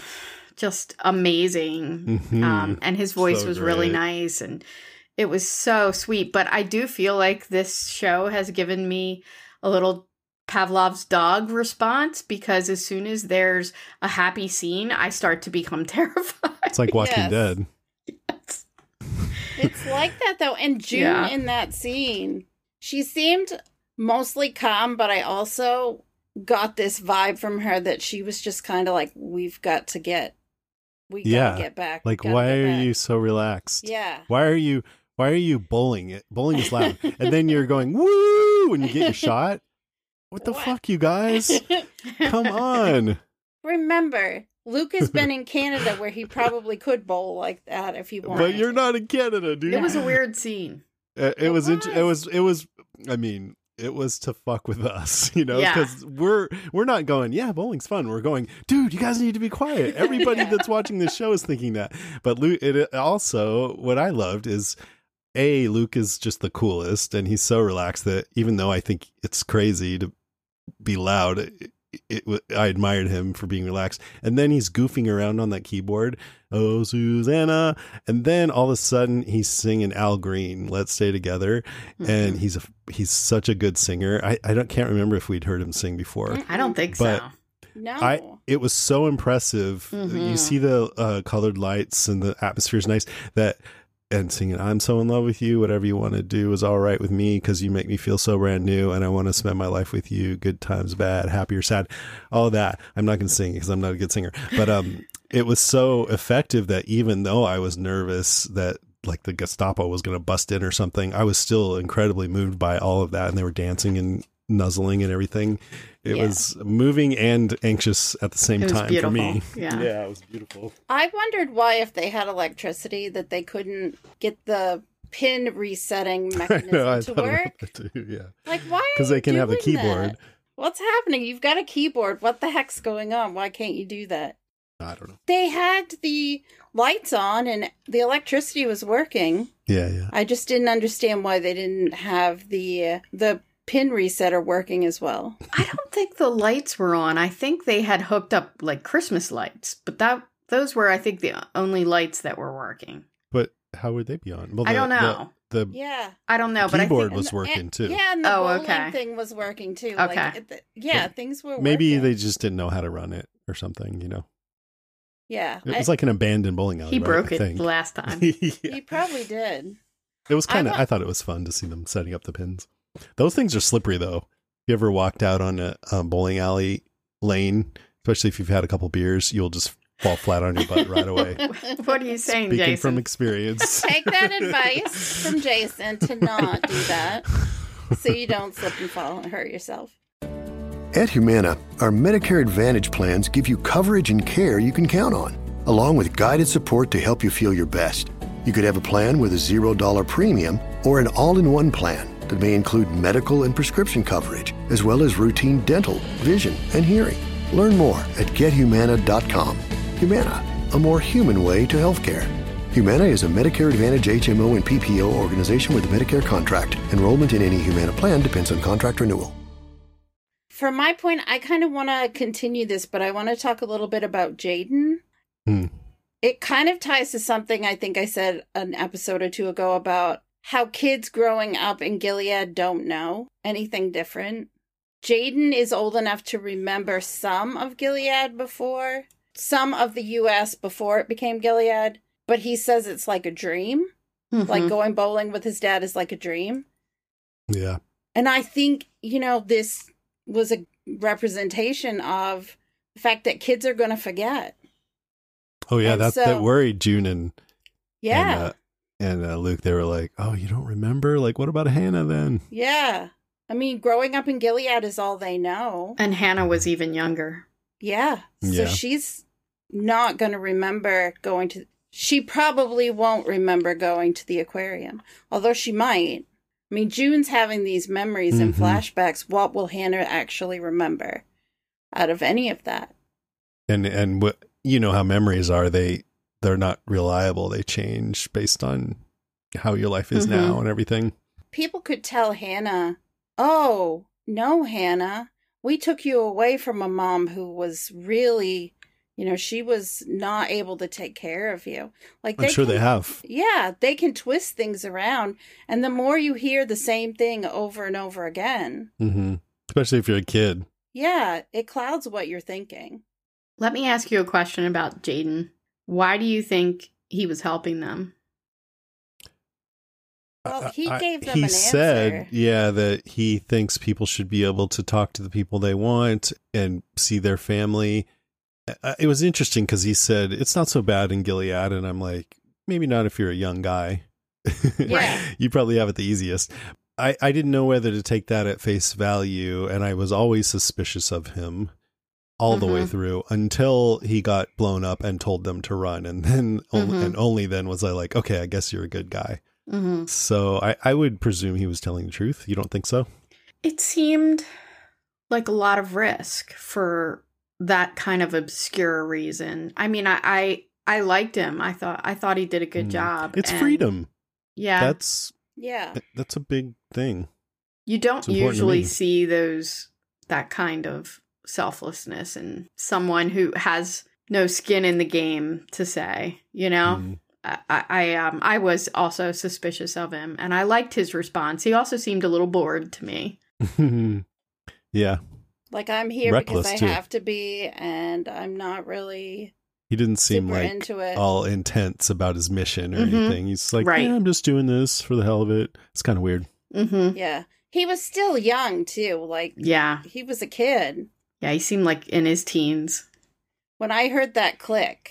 amazing. Mm-hmm. And his voice was really nice, and it was so sweet. But I do feel like this show has given me a little Pavlov's dog response, because as soon as there's a happy scene, I start to become terrified. It's like Walking Dead. Yes. It's like that though. And June in that scene, she seemed mostly calm, but I also got this vibe from her that she was just kind of like, we gotta get back. Like, why are you so relaxed? Yeah. Why are you bowling it? Bowling is loud. And then you're going, woo, when you get your shot. What the fuck, you guys? Come on. Remember, Luke has been in Canada where he probably could bowl like that if he wanted. But you're not in Canada, dude. It was a weird scene. It was. I mean, it was to fuck with us, you know, Yeah. because we're not going, yeah, bowling's fun. We're going, dude, you guys need to be quiet. Everybody that's watching this show is thinking that. But Luke, it also, what I loved is, Luke is just the coolest, and he's so relaxed that even though I think it's crazy to be loud, I admired him for being relaxed. And then he's goofing around on that keyboard. Oh, Susanna. And then all of a sudden he's singing Al Green, Let's Stay Together. Mm-hmm. And he's such a good singer. I can't remember if we'd heard him sing before. I don't think but so. No. It was so impressive. Mm-hmm. You see the colored lights and the atmosphere is nice, and singing, I'm so in love with you. Whatever you want to do is all right with me because you make me feel so brand new and I want to spend my life with you. Good times, bad, happy or sad, all that. I'm not going to sing because I'm not a good singer. But it was so effective that even though I was nervous that like the Gestapo was going to bust in or something, I was still incredibly moved by all of that. And they were dancing and nuzzling and everything. It was moving and anxious at the same time beautiful. for me. Yeah. It was beautiful. I wondered why, if they had electricity, that they couldn't get the pin resetting mechanism I to thought work. about that too, yeah. Like, why are Because you they can have a doing keyboard. that? What's happening? You've got a keyboard. What the heck's going on? Why can't you do that? I don't know. They had the lights on and the electricity was working. Yeah. I just didn't understand why they didn't have the pin resetter working as well. I don't think the lights were on. I think they had hooked up like Christmas lights, but those were, I think, the only lights that were working. But how would they be on? Well, I don't know. The Yeah. I don't know, but I keyboard think was working too. Yeah, and the Oh, bowling okay. thing was working too. Okay. Things were working. Maybe they just didn't know how to run it or something, you know. Yeah. It was like an abandoned bowling alley. he right, broke I it think. the last time. Yeah. He probably did. It was kind of, I I thought it was fun to see them setting up the pins. Those things are slippery though. You ever walked out on a bowling alley lane, especially if you've had a couple beers, you'll just fall flat on your butt right away. What are you saying, Speaking Jason? from experience. Take that advice from Jason to not do that so you don't slip and fall and hurt yourself. At Humana, our Medicare Advantage plans give you coverage and care you can count on, along with guided support to help you feel your best. You could have a plan with a $0 premium or an all-in-one plan that may include medical and prescription coverage, as well as routine dental, vision, and hearing. Learn more at GetHumana.com. Humana, a more human way to healthcare. Humana is a Medicare Advantage HMO and PPO organization with a Medicare contract. Enrollment in any Humana plan depends on contract renewal. From my point, I kind of want to continue this, but I want to talk a little bit about Jaden. It kind of ties to something I think I said an episode or two ago about how kids growing up in Gilead don't know anything different. Jaden is old enough to remember some of Gilead before, some of the U.S. before it became Gilead, but he says it's like a dream. Mhm. Like going bowling with his dad is like a dream. Yeah. And I think, this was a representation of the fact that kids are going to forget. Oh yeah, And that so- worried June and Yeah. and Luke. They were like, "Oh, you don't remember? Like, what about Hannah then?" Yeah. I mean, growing up in Gilead is all they know. And Hannah was even younger. Yeah. So Yeah. she's not going to remember going to... She probably won't remember going to the aquarium, although she might. I mean, June's having these memories and flashbacks. What will Hannah actually remember out of any of that? And what you know how memories are, they're not reliable. They change based on how your life is now and everything. People could tell Hannah, "Oh, no, Hannah, we took you away from a mom who was really, she was not able to take care of you." Like I'm sure they have. Yeah, they can twist things around. And the more you hear the same thing over and over again, Especially if you're a kid. yeah, it clouds what you're thinking. Let me ask you a question about Jaden. Why do you think he was helping them? Well, he gave them he an said, answer. yeah, that he thinks people should be able to talk to the people they want and see their family. It was interesting because he said, it's not so bad in Gilead. And I'm like, maybe not if you're a young guy. Yeah. You probably have it the easiest. I didn't know whether to take that at face value. And I was always suspicious of him all the way through until he got blown up and told them to run. And then only then was I like, okay, I guess you're a good guy. So I would presume he was telling the truth. You don't think so? It seemed like a lot of risk for that kind of obscure reason. I mean, I liked him. I thought he did a good job. It's freedom. Yeah. That's a big thing. You don't usually see that kind of selflessness in someone who has no skin in the game to say, you know? I was also suspicious of him, and I liked his response. He also seemed a little bored to me. Yeah. Like, I'm here Reckless, because I have to be, and I'm not really... He didn't seem like all intense about his mission or anything. He's like, yeah, I'm just doing this for the hell of it. It's kind of weird. Yeah. He was still young, too. Like, he was a kid. Yeah, he seemed like in his teens. When I heard that click,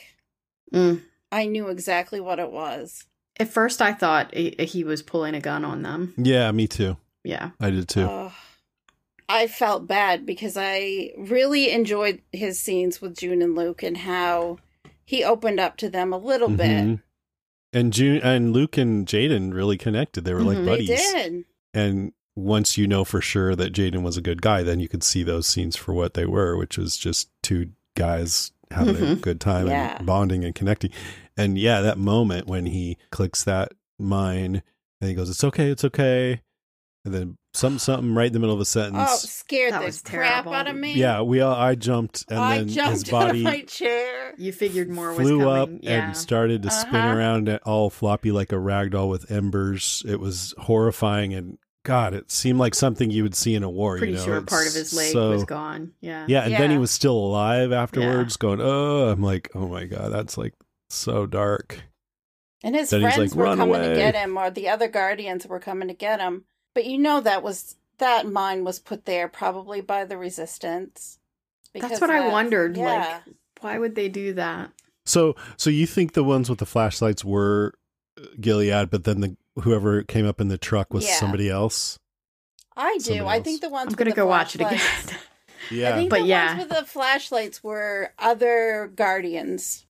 I knew exactly what it was. At first, I thought he was pulling a gun on them. Yeah, me too. Yeah. I did too. I felt bad because I really enjoyed his scenes with June and Luke and how he opened up to them a little bit. And Luke and Jaden really connected. They were like buddies. They did. And once you know for sure that Jaden was a good guy, then you could see those scenes for what they were, which was just two guys having a good time and bonding and connecting. And yeah, that moment when he clicks that mine and he goes, it's okay. And then something right in the middle of a sentence. Oh, scared the crap out of me. Yeah, I jumped, and then his body out of my chair. You figured more was flew coming. Up and started to spin around all floppy like a rag doll with embers. It was horrifying, and God, it seemed like something you would see in a war. Pretty sure part of his leg was gone. Yeah. Yeah, and then he was still alive afterwards, going, oh, I'm like, oh my God, that's like so dark. And his friends were coming to get him, or the other Guardians were coming to get him. But you know that mine was put there probably by the Resistance. That's what I wondered. Yeah. Like, why would they do that? So you think the ones with the flashlights were Gilead, but then whoever came up in the truck was somebody else? I do. I think the ones I'm going to go watch it again. Yeah. I think the ones with the flashlights were other Guardians.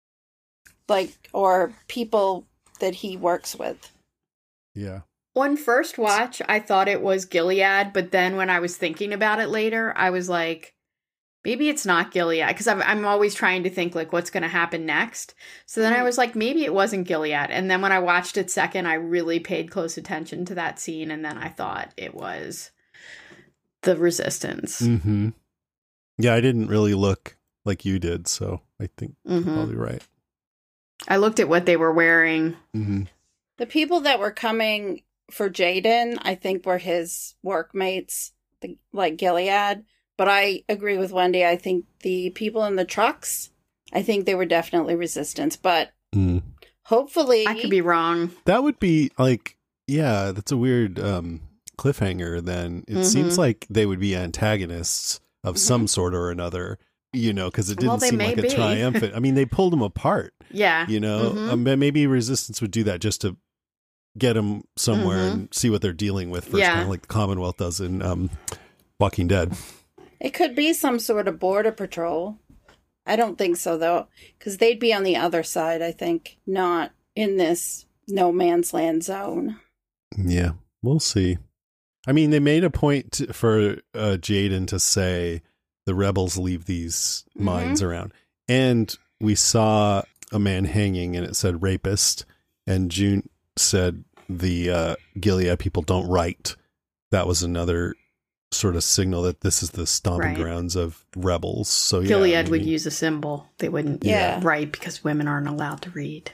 Like, or people that he works with. Yeah. On first watch, I thought it was Gilead, but then when I was thinking about it later, I was like, maybe it's not Gilead, because I'm always trying to think, like, what's going to happen next. So then I was like, maybe it wasn't Gilead. And then when I watched it second, I really paid close attention to that scene, and then I thought it was the Resistance. Mm-hmm. Yeah, I didn't really look like you did, so I think you're probably right. I looked at what they were wearing. Mm-hmm. The people that were coming for Jaden, I think, were his workmates, like Gilead. But I agree with Wendy. I think the people in the trucks, I think they were definitely Resistance. But hopefully... I could be wrong. That would be like, yeah, that's a weird cliffhanger then. It seems like they would be antagonists of some sort or another, you know, because it didn't seem like a triumphant... I mean, they pulled them apart. Yeah. You know, maybe Resistance would do that just to get them somewhere and see what they're dealing with first, kind of like the Commonwealth does in Walking Dead. It could be some sort of border patrol. I don't think so, though, because they'd be on the other side, I think, not in this no man's land zone. Yeah, we'll see. I mean, they made a point for Jaden to say the rebels leave these mines around. And we saw a man hanging and it said rapist. And June said the Gilead people don't write. That was another sort of signal that this is the stomping grounds of rebels. So Gilead would use a symbol. They wouldn't write because women aren't allowed to read.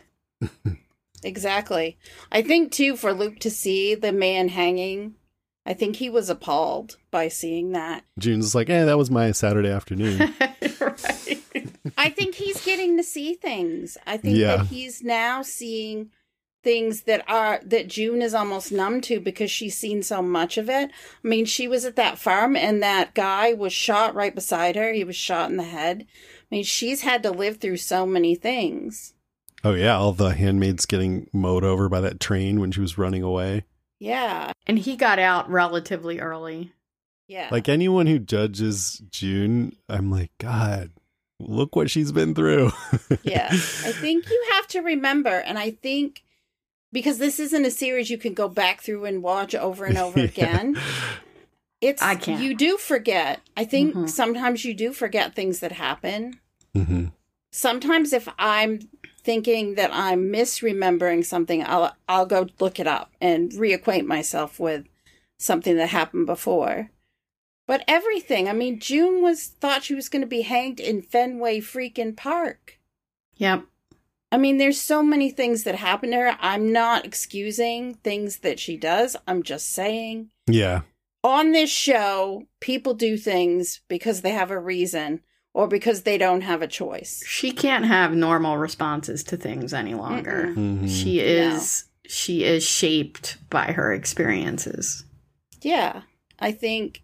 Exactly. I think, too, for Luke to see the man hanging, I think he was appalled by seeing that. June's like, that was my Saturday afternoon. Right. I think he's getting to see things. I think that he's now seeing things that June is almost numb to because she's seen so much of it. I mean, she was at that farm and that guy was shot right beside her. He was shot in the head. I mean, she's had to live through so many things. Oh, yeah. All the handmaids getting mowed over by that train when she was running away. Yeah. And he got out relatively early. Yeah. Like anyone who judges June, I'm like, God, look what she's been through. Yeah. I think you have to remember, and I think because this isn't a series you can go back through and watch over and over again. I can't. You do forget. I think sometimes you do forget things that happen. Mm-hmm. Sometimes if I'm thinking that I'm misremembering something, I'll go look it up and reacquaint myself with something that happened before. But everything, I mean, June thought she was going to be hanged in Fenway freaking Park. Yep. I mean, there's so many things that happen to her. I'm not excusing things that she does. I'm just saying. Yeah. On this show, people do things because they have a reason or because they don't have a choice. She can't have normal responses to things any longer. Mm-hmm. She is shaped by her experiences. Yeah. I think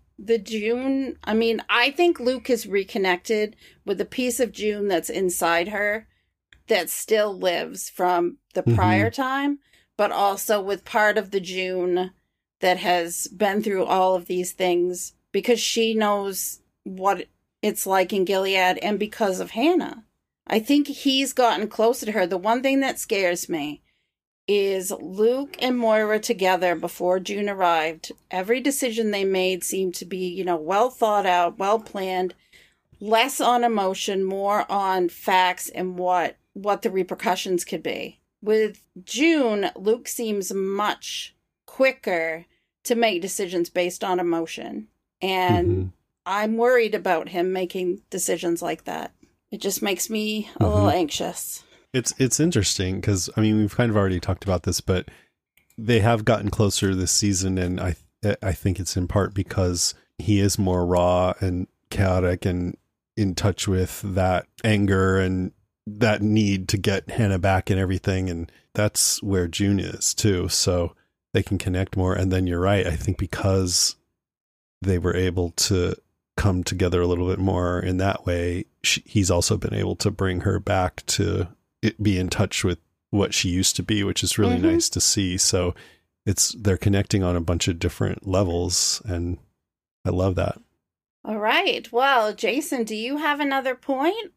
I think Luke has reconnected with a piece of June that's inside her that still lives from the prior time, but also with part of the June that has been through all of these things because she knows what it's like in Gilead and because of Hannah. I think he's gotten closer to her. The one thing that scares me is Luke and Moira together before June arrived. Every decision they made seemed to be, well thought out, well planned, less on emotion, more on facts and what the repercussions could be. With June, Luke seems much quicker to make decisions based on emotion. And I'm worried about him making decisions like that. It just makes me a little anxious. It's interesting because, I mean, we've kind of already talked about this, but they have gotten closer this season. And I think it's in part because he is more raw and chaotic and in touch with that anger and that need to get Hannah back and everything. And that's where June is too. So they can connect more. And then you're right. I think because they were able to come together a little bit more in that way, he's also been able to bring her back to be in touch with what she used to be, which is really nice to see. So they're connecting on a bunch of different levels. And I love that. All right. Well, Jason, do you have another point?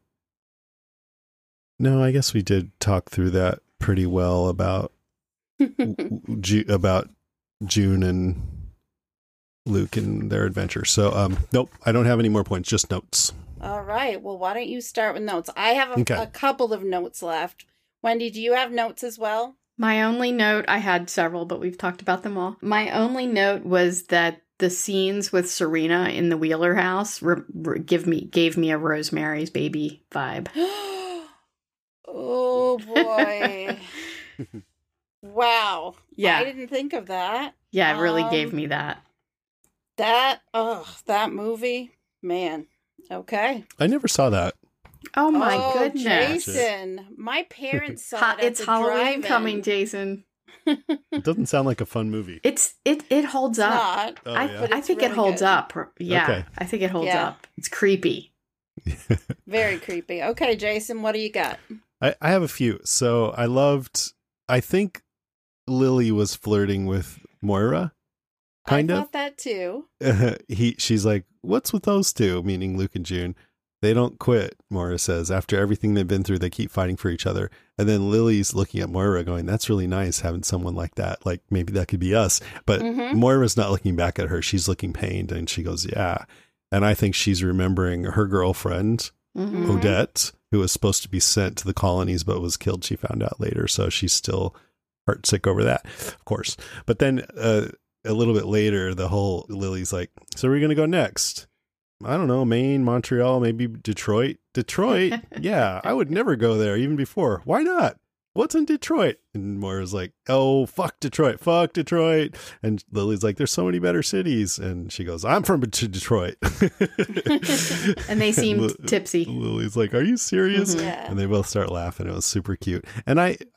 No, I guess we did talk through that pretty well about about June and Luke and their adventure. So, nope, I don't have any more points, just notes. All right. Well, why don't you start with notes? I have a couple of notes left. Wendy, do you have notes as well? My only note, I had several, but we've talked about them all. My only note was that the scenes with Serena in the Wheeler house gave me a Rosemary's Baby vibe. Oh, boy. Wow. Yeah. I didn't think of that. Yeah, it really gave me that. That movie, man. Okay. I never saw that. Oh my goodness. Jason, my parents saw it. It's Halloween coming, Jason. It doesn't sound like a fun movie. It holds up. Not, I think it holds up. Yeah. Okay. I think it holds up. It's creepy. Very creepy. Okay, Jason, what do you got? I have a few. So I think Lily was flirting with Moira. I thought that too. She's like, what's with those two? Meaning Luke and June. They don't quit, Moira says. After everything they've been through, they keep fighting for each other. And then Lily's looking at Moira going, that's really nice having someone like that. Like, maybe that could be us. But Moira's not looking back at her. She's looking pained. And she goes, yeah. And I think she's remembering her girlfriend, Odette, who was supposed to be sent to the colonies but was killed, she found out later. So she's still heartsick over that, of course. But then a little bit later, the whole Lily's like, so where are we going to go next? I don't know, Maine, Montreal, maybe Detroit. Detroit? Yeah, I would never go there even before. Why not? What's in Detroit? And Moira's like, oh, fuck Detroit. And Lily's like, there's so many better cities. And she goes, I'm from Detroit. And they seemed tipsy. Lily's like, are you serious? Yeah. And they both start laughing. It was super cute. And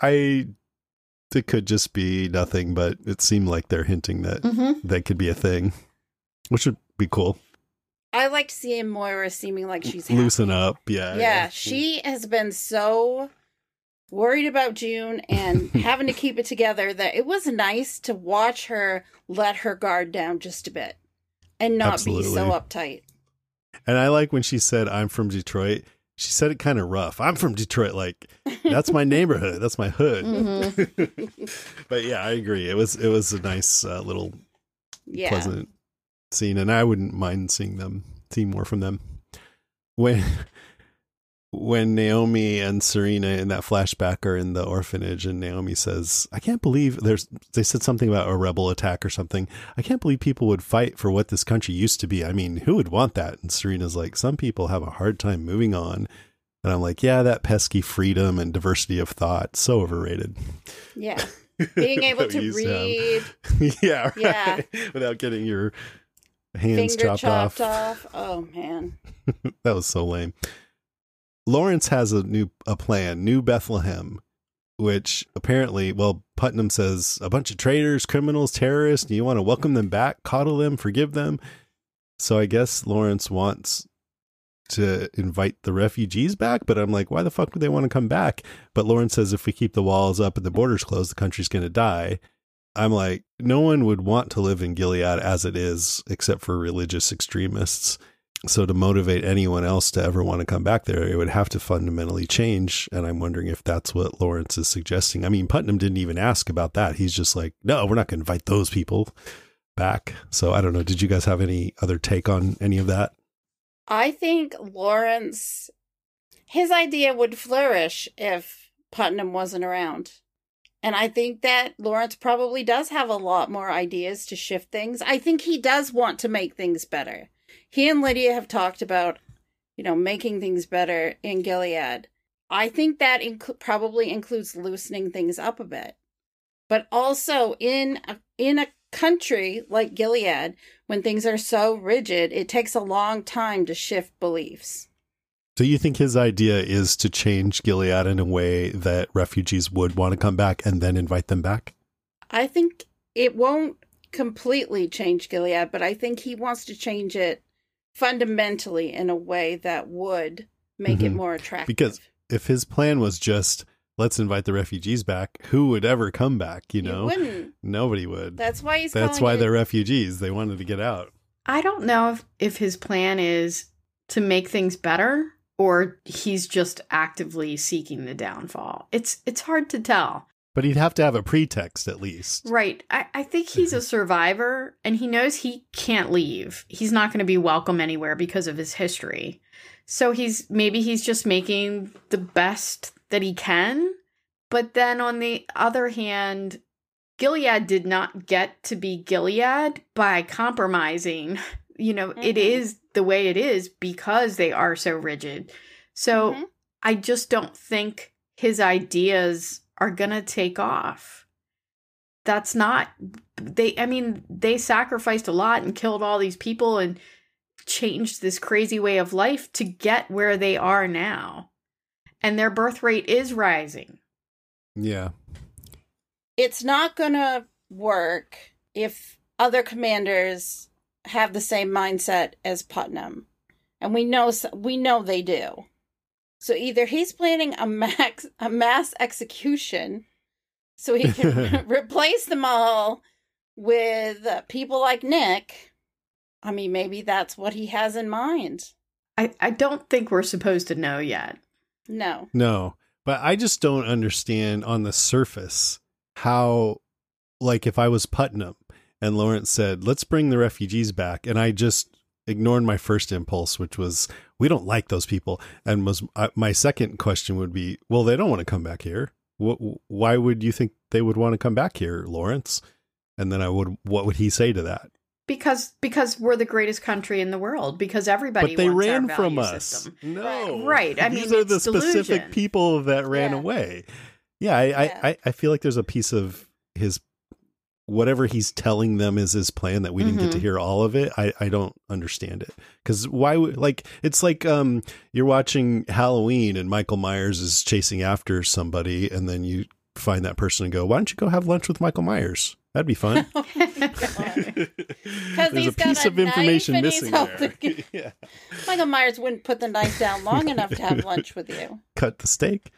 it could just be nothing, but it seemed like they're hinting that they could be a thing, which would be cool. I liked seeing Moira seeming like she's happy. Loosen up. Yeah. She has been so worried about June and having to keep it together that it was nice to watch her let her guard down just a bit and not be so uptight. And I like when she said, I'm from Detroit. She said it kind of rough. I'm from Detroit. Like, that's my neighborhood. That's my hood. But yeah, I agree. It was a nice little pleasant scene, and I wouldn't mind seeing more from them. When Naomi and Serena in that flashback are in the orphanage, and Naomi says, I can't believe they said something about a rebel attack or something. I can't believe people would fight for what this country used to be. I mean, who would want that? And Serena's like, some people have a hard time moving on. And I'm like, yeah, that pesky freedom and diversity of thought, so overrated. Yeah. Being able to read. Yeah, right. Yeah. Without getting your hands chopped off. Oh, man. That was so lame. Lawrence has a plan, New Bethlehem, which apparently, Putnam says a bunch of traitors, criminals, terrorists, you want to welcome them back, coddle them, forgive them. So I guess Lawrence wants to invite the refugees back, but I'm like, why the fuck would they want to come back? But Lawrence says if we keep the walls up and the borders closed, the country's going to die. I'm like, no one would want to live in Gilead as it is, except for religious extremists. So to motivate anyone else to ever want to come back there, it would have to fundamentally change. And I'm wondering if that's what Lawrence is suggesting. I mean, Putnam didn't even ask about that. He's just like, no, we're not going to invite those people back. So I don't know. Did you guys have any other take on any of that? I think Lawrence, his idea would flourish if Putnam wasn't around. And I think that Lawrence probably does have a lot more ideas to shift things. I think he does want to make things better. He and Lydia have talked about, making things better in Gilead. I think that probably includes loosening things up a bit. But also in a country like Gilead, when things are so rigid, it takes a long time to shift beliefs. So you think his idea is to change Gilead in a way that refugees would want to come back and then invite them back? I think it won't completely change Gilead, but I think he wants to change it fundamentally in a way that would make it more attractive. Because if his plan was just, let's invite the refugees back, who would ever come back, You wouldn't. Nobody would. That's why they're refugees. They wanted to get out. I don't know if his plan is to make things better or he's just actively seeking the downfall. It's hard to tell. But he'd have to have a pretext at least. Right. I think he's a survivor and he knows he can't leave. He's not going to be welcome anywhere because of his history. So maybe he's just making the best that he can. But then on the other hand, Gilead did not get to be Gilead by compromising. It is the way it is because they are so rigid. So I just don't think his ideas are going to take off. That's not, they sacrificed a lot and killed all these people and changed this crazy way of life to get where they are now. And their birth rate is rising. Yeah. It's not going to work if other commanders have the same mindset as Putnam. And we know they do. So either he's planning a mass execution so he can replace them all with people like Nick. I mean, maybe that's what he has in mind. I don't think we're supposed to know yet. No. But I just don't understand on the surface how, like, if I was Putnam and Lawrence said, let's bring the refugees back, and I just ignored my first impulse, which was, we don't like those people. And my second question would be, well, they don't want to come back here. Why would you think they would want to come back here, Lawrence? And then what would he say to that? Because we're the greatest country in the world. Because everybody but they wants ran our from value us. System. No, right. I these mean, are the specific delusion. people that ran away. Yeah, I feel like there's a piece of his whatever he's telling them is his plan that we didn't get to hear all of it. I don't understand it because why would it's like you're watching Halloween and Michael Myers is chasing after somebody and then you find that person and go, why don't you go have lunch with Michael Myers? That'd be fun. There's a piece of information missing there. Yeah. Michael Myers wouldn't put the knife down long enough to have lunch with you. Cut the steak.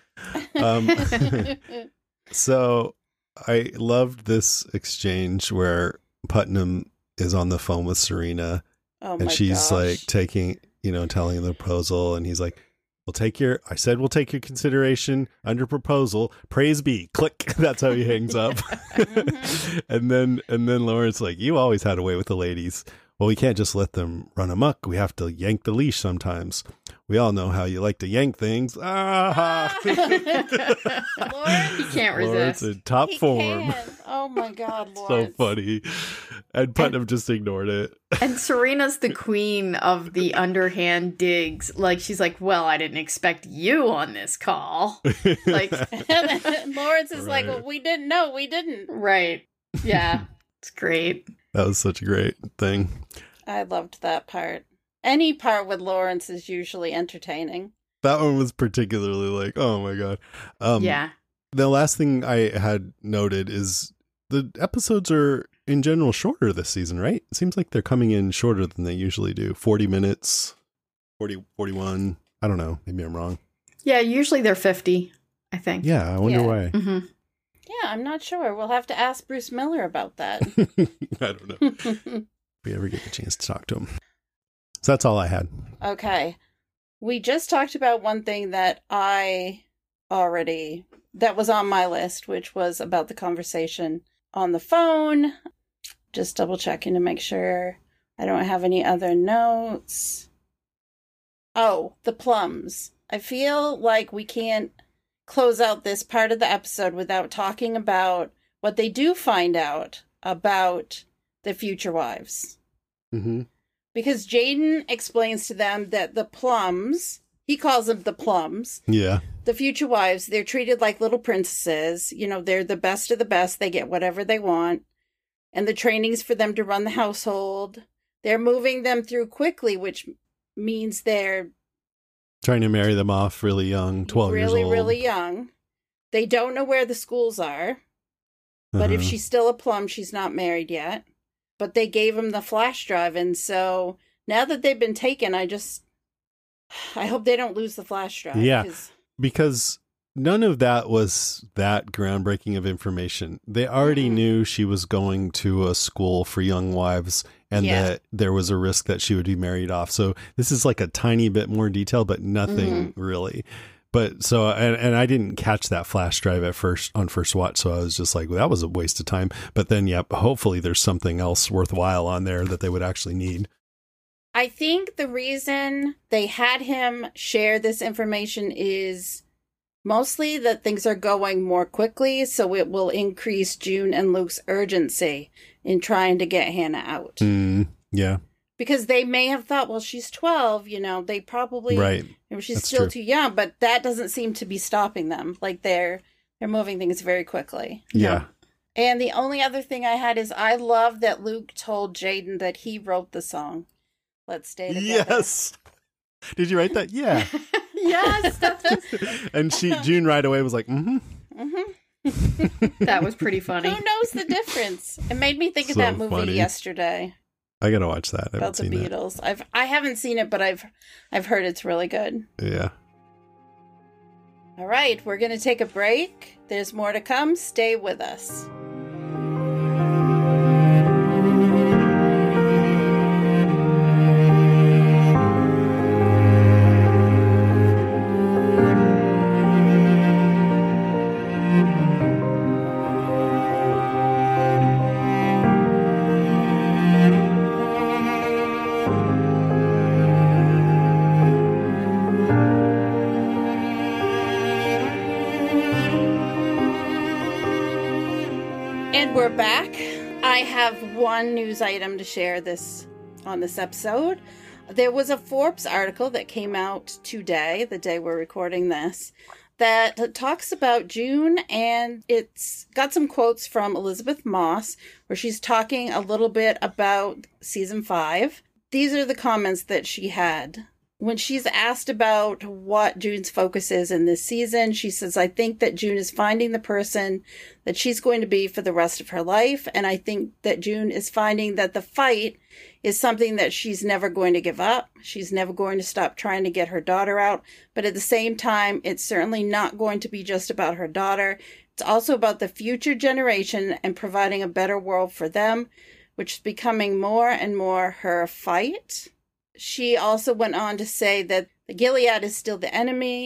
So I loved this exchange where Putnam is on the phone with Serena and she's like telling the proposal and he's like, we'll take your consideration under proposal. Praise be. Click. That's how he hangs up. And then Lauren's like, you always had a way with the ladies. well, we can't just let them run amok. We have to yank the leash sometimes. We all know how you like to yank things. Ah! Lawrence, he can't resist. Lawrence in top form. Can. Oh my God, So Lawrence. funny. And Putnam just ignored it. And Serena's the queen of the underhand digs. Like, she's like, well, I didn't expect you on this call. Like, And Lawrence is like, Right. well, we didn't know. We didn't. right. Yeah. It's great. That was such a great thing. I loved that part. Any part with Lawrence is usually entertaining. That one was particularly like, oh my God. Yeah. The last thing I had noted is the episodes are in general shorter this season, right? It seems like they're coming in shorter than they usually do. 40 minutes, 40, 41. I don't know. Maybe I'm wrong. Yeah, usually they're 50, I think. Yeah, I wonder Yeah. why. Mm-hmm. Yeah, I'm not sure. We'll have to ask Bruce Miller about that. I don't know. If we ever get the chance to talk to him. So that's all I had. Okay. We just talked about one thing that that was on my list, which was about the conversation on the phone. Just double checking to make sure I don't have any other notes. Oh, the plums. I feel like we can't close out this part of the episode without talking about what they do find out about the future wives. Mm-hmm. Because Jaden explains to them that the plums, he calls them the plums, Yeah. the future wives, they're treated like little princesses. You know, they're the best of the best. They get whatever they want. And the training's for them to run the household. They're moving them through quickly, which means they're Trying to marry them off really young, 12 years really, old. really young. They don't know where the schools are. But if Uh-huh. she's still a plum, she's not married yet. But they gave him the flash drive. And so now that they've been taken, I hope they don't lose the flash drive. Yeah. 'cause- Because none of that was that groundbreaking of information. They already Mhm. knew she was going to a school for young wives and Yeah. that there was a risk that she would be married off. So this is like a tiny bit more detail, but nothing really. But so, and I didn't catch that flash drive on first watch. So I was just like, well, that was a waste of time. But then, yeah, hopefully there's something else worthwhile on there that they would actually need. I think the reason they had him share this information is mostly that things are going more quickly, so it will increase June and Luke's urgency in trying to get Hannah out. Yeah. Because they may have thought, well, she's 12, they probably, Right. She's That's still true. too young, but that doesn't seem to be stopping them. Like they're moving things very quickly. Yeah. And the only other thing I had is I love that Luke told Jaden that he wrote the song. Let's stay together. Yes. Did you write that? Yeah. Yes, And June right away was like, mm-hmm. that was pretty funny. Who knows the difference? It made me think of So that movie funny. yesterday I gotta watch that. I about the haven't seen that. Beatles. I haven't seen it, but I've heard it's really good. Yeah. All right, we're going to take a break. There's more to come. Stay with us. And we're back. I have one news item to share on this episode. There was a Forbes article that came out today, the day we're recording this, that talks about June, and it's got some quotes from Elizabeth Moss, where she's talking a little bit about season 5. These are the comments that she had. When she's asked about what June's focus is in this season, she says, I think that June is finding the person that she's going to be for the rest of her life. And I think that June is finding that the fight is something that she's never going to give up. She's never going to stop trying to get her daughter out. But at the same time, it's certainly not going to be just about her daughter. It's also about the future generation and providing a better world for them, which is becoming more and more her fight. She also went on to say that the Gilead is still the enemy,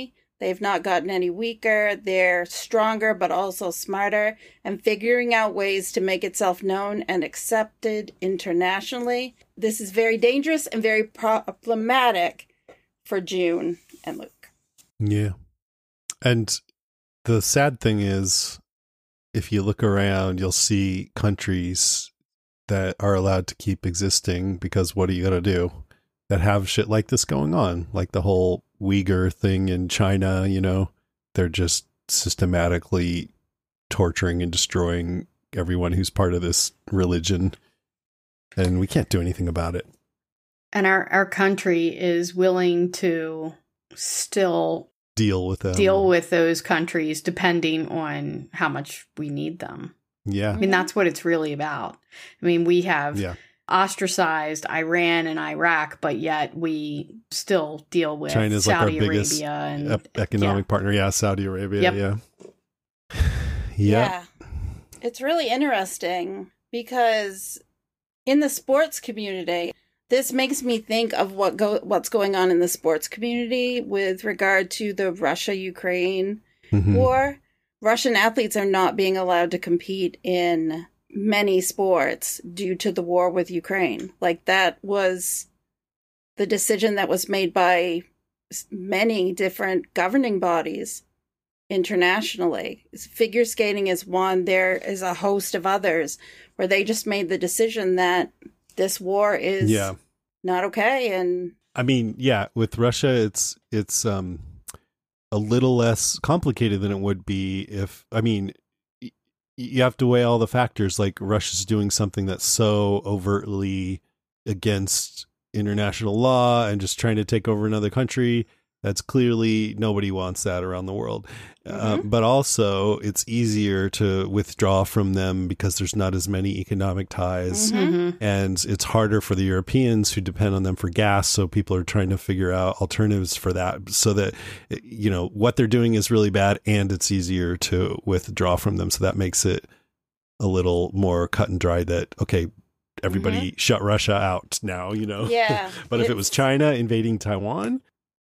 They've not gotten any weaker. They're stronger, but also smarter, and figuring out ways to make itself known and accepted internationally. This is very dangerous and very problematic for June and Luke. Yeah. And the sad thing is, if you look around, you'll see countries that are allowed to keep existing because what are you going to do? That have shit like this going on, like the whole Uyghur thing in China, you know, they're just systematically torturing and destroying everyone who's part of this religion. And we can't do anything about it. And our country is willing to still deal with them. Deal with those countries depending on how much we need them. Yeah. I mean, that's what it's really about. I mean, we have ostracized Iran and Iraq, but yet we still deal with China's Saudi like our biggest Arabia and economic partner. Yeah, Saudi Arabia. Yep. Yeah. It's really interesting because in the sports community, this makes me think of what's going on in the sports community with regard to the Russia-Ukraine war. Russian athletes are not being allowed to compete in many sports due to the war with Ukraine. Like, that was the decision that was made by many different governing bodies internationally. Figure skating is one. There is a host of others where they just made the decision that this war is not okay. And I mean, with Russia, it's a little less complicated than it would be if, I mean, you have to weigh all the factors. Like, Russia's doing something that's so overtly against international law and just trying to take over another country. That's clearly, nobody wants that around the world. But also, it's easier to withdraw from them because there's not as many economic ties. And it's harder for the Europeans who depend on them for gas. So people are trying to figure out alternatives for that so that, you know, what they're doing is really bad and it's easier to withdraw from them. So that makes it a little more cut and dry that, okay, everybody shut Russia out now, you know? Yeah. But if it was China invading Taiwan,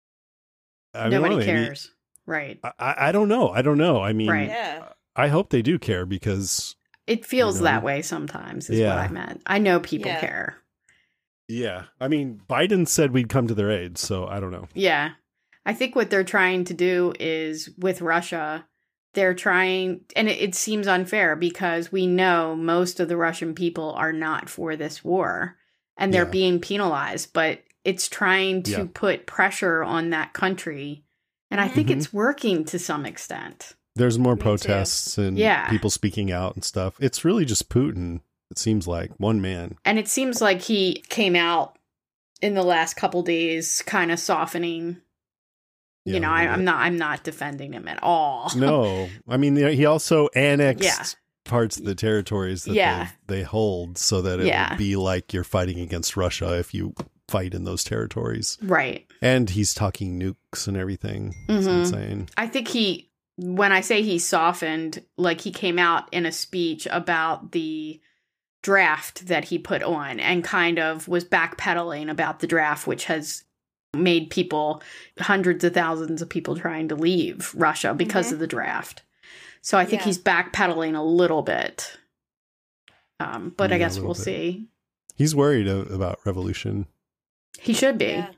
nobody cares. Right. I don't know. I mean, right. I hope they do care because it feels that way sometimes is what I meant. I know people care. Yeah. I mean, Biden said we'd come to their aid, so I don't know. Yeah. I think what they're trying to do is with Russia, they're trying, and it seems unfair because we know most of the Russian people are not for this war and they're being penalized, but it's trying to put pressure on that country. And I think it's working to some extent. There's more protests and people speaking out and stuff. It's really just Putin, it seems like, one man. And it seems like he came out in the last couple days kind of softening. You know, I'm not defending him at all. No. I mean, he also annexed parts of the territories that they hold so that it would be like you're fighting against Russia if you fight in those territories. Right. And he's talking nukes and everything. It's insane. I think when I say he softened, like he came out in a speech about the draft that he put on and kind of was backpedaling about the draft, which has made hundreds of thousands of people trying to leave Russia because of the draft. So I think he's backpedaling a little bit. But I guess we'll see. He's worried about revolution. He should be. Yeah.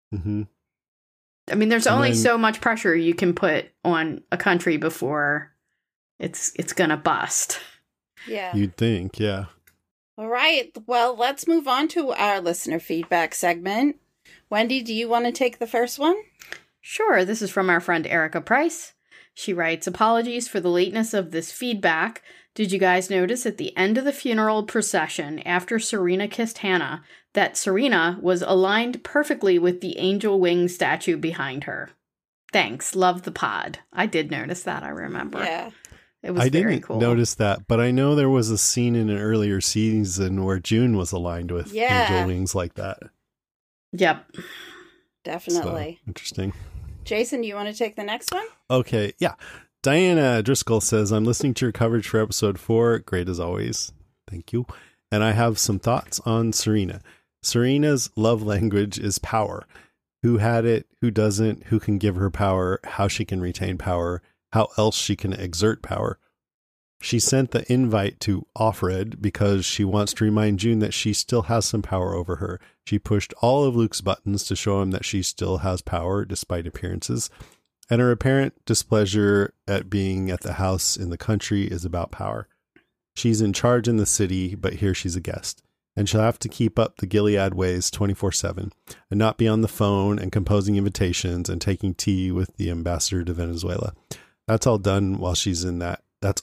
I mean, there's only so much pressure you can put on a country before it's gonna bust. Yeah. You'd think, yeah. All right. Well, let's move on to our listener feedback segment. Wendy, do you want to take the first one? Sure. This is from our friend Erica Price. She writes, apologies for the lateness of this feedback. Did you guys notice at the end of the funeral procession after Serena kissed Hannah that Serena was aligned perfectly with the angel wing statue behind her? Thanks. Love the pod. I did notice that. I remember. Yeah. It was very cool. I didn't notice that, but I know there was a scene in an earlier season where June was aligned with angel wings like that. Yep. Definitely. So, interesting. Jason, you want to take the next one? Okay. Yeah. Diana Driscoll says, I'm listening to your coverage for episode 4. Great as always. Thank you. And I have some thoughts on Serena. Serena's love language is power. Who had it? Who doesn't? Who can give her power? How she can retain power? How else she can exert power? She sent the invite to Offred because she wants to remind June that she still has some power over her. She pushed all of Luke's buttons to show him that she still has power despite appearances. And her apparent displeasure at being at the house in the country is about power. She's in charge in the city, but here she's a guest. And she'll have to keep up the Gilead ways 24/7 and not be on the phone and composing invitations and taking tea with the ambassador to Venezuela. That's all done while she's in that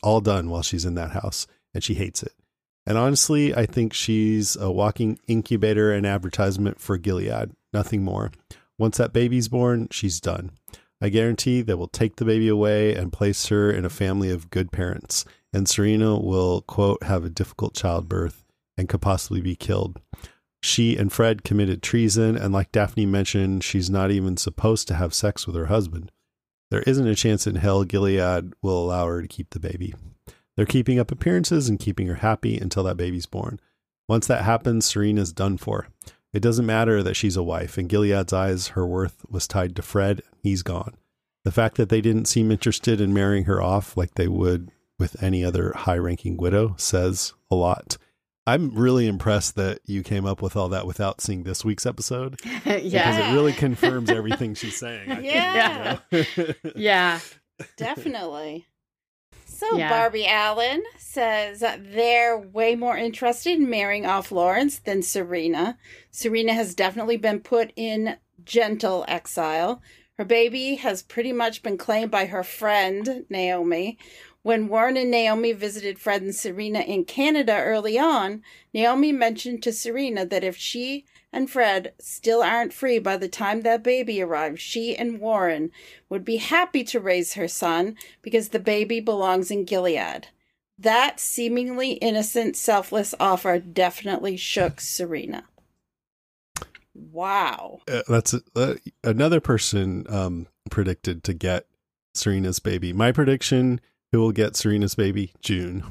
house, and she hates it. And honestly, I think she's a walking incubator and advertisement for Gilead, nothing more. Once that baby's born, she's done. I guarantee they will take the baby away and place her in a family of good parents, and Serena will, quote, have a difficult childbirth and could possibly be killed. She and Fred committed treason, and like Daphne mentioned, she's not even supposed to have sex with her husband. There isn't a chance in hell Gilead will allow her to keep the baby. They're keeping up appearances and keeping her happy until that baby's born. Once that happens, Serena's done for. It doesn't matter that she's a wife. In Gilead's eyes, her worth was tied to Fred. He's gone. The fact that they didn't seem interested in marrying her off like they would with any other high-ranking widow says a lot. I'm really impressed that you came up with all that without seeing this week's episode. Yeah. Because it really confirms everything she's saying. Yeah. Yeah. Definitely. So Barbie Allen says they're way more interested in marrying off Lawrence than Serena. Serena has definitely been put in gentle exile. Her baby has pretty much been claimed by her friend, Naomi. When Warren and Naomi visited Fred and Serena in Canada early on, Naomi mentioned to Serena that if she and Fred still aren't free by the time that baby arrives, she and Warren would be happy to raise her son because the baby belongs in Gilead. That seemingly innocent, selfless offer definitely shook Serena. Wow. That's another person predicted to get Serena's baby. My prediction, who will get Serena's baby? June.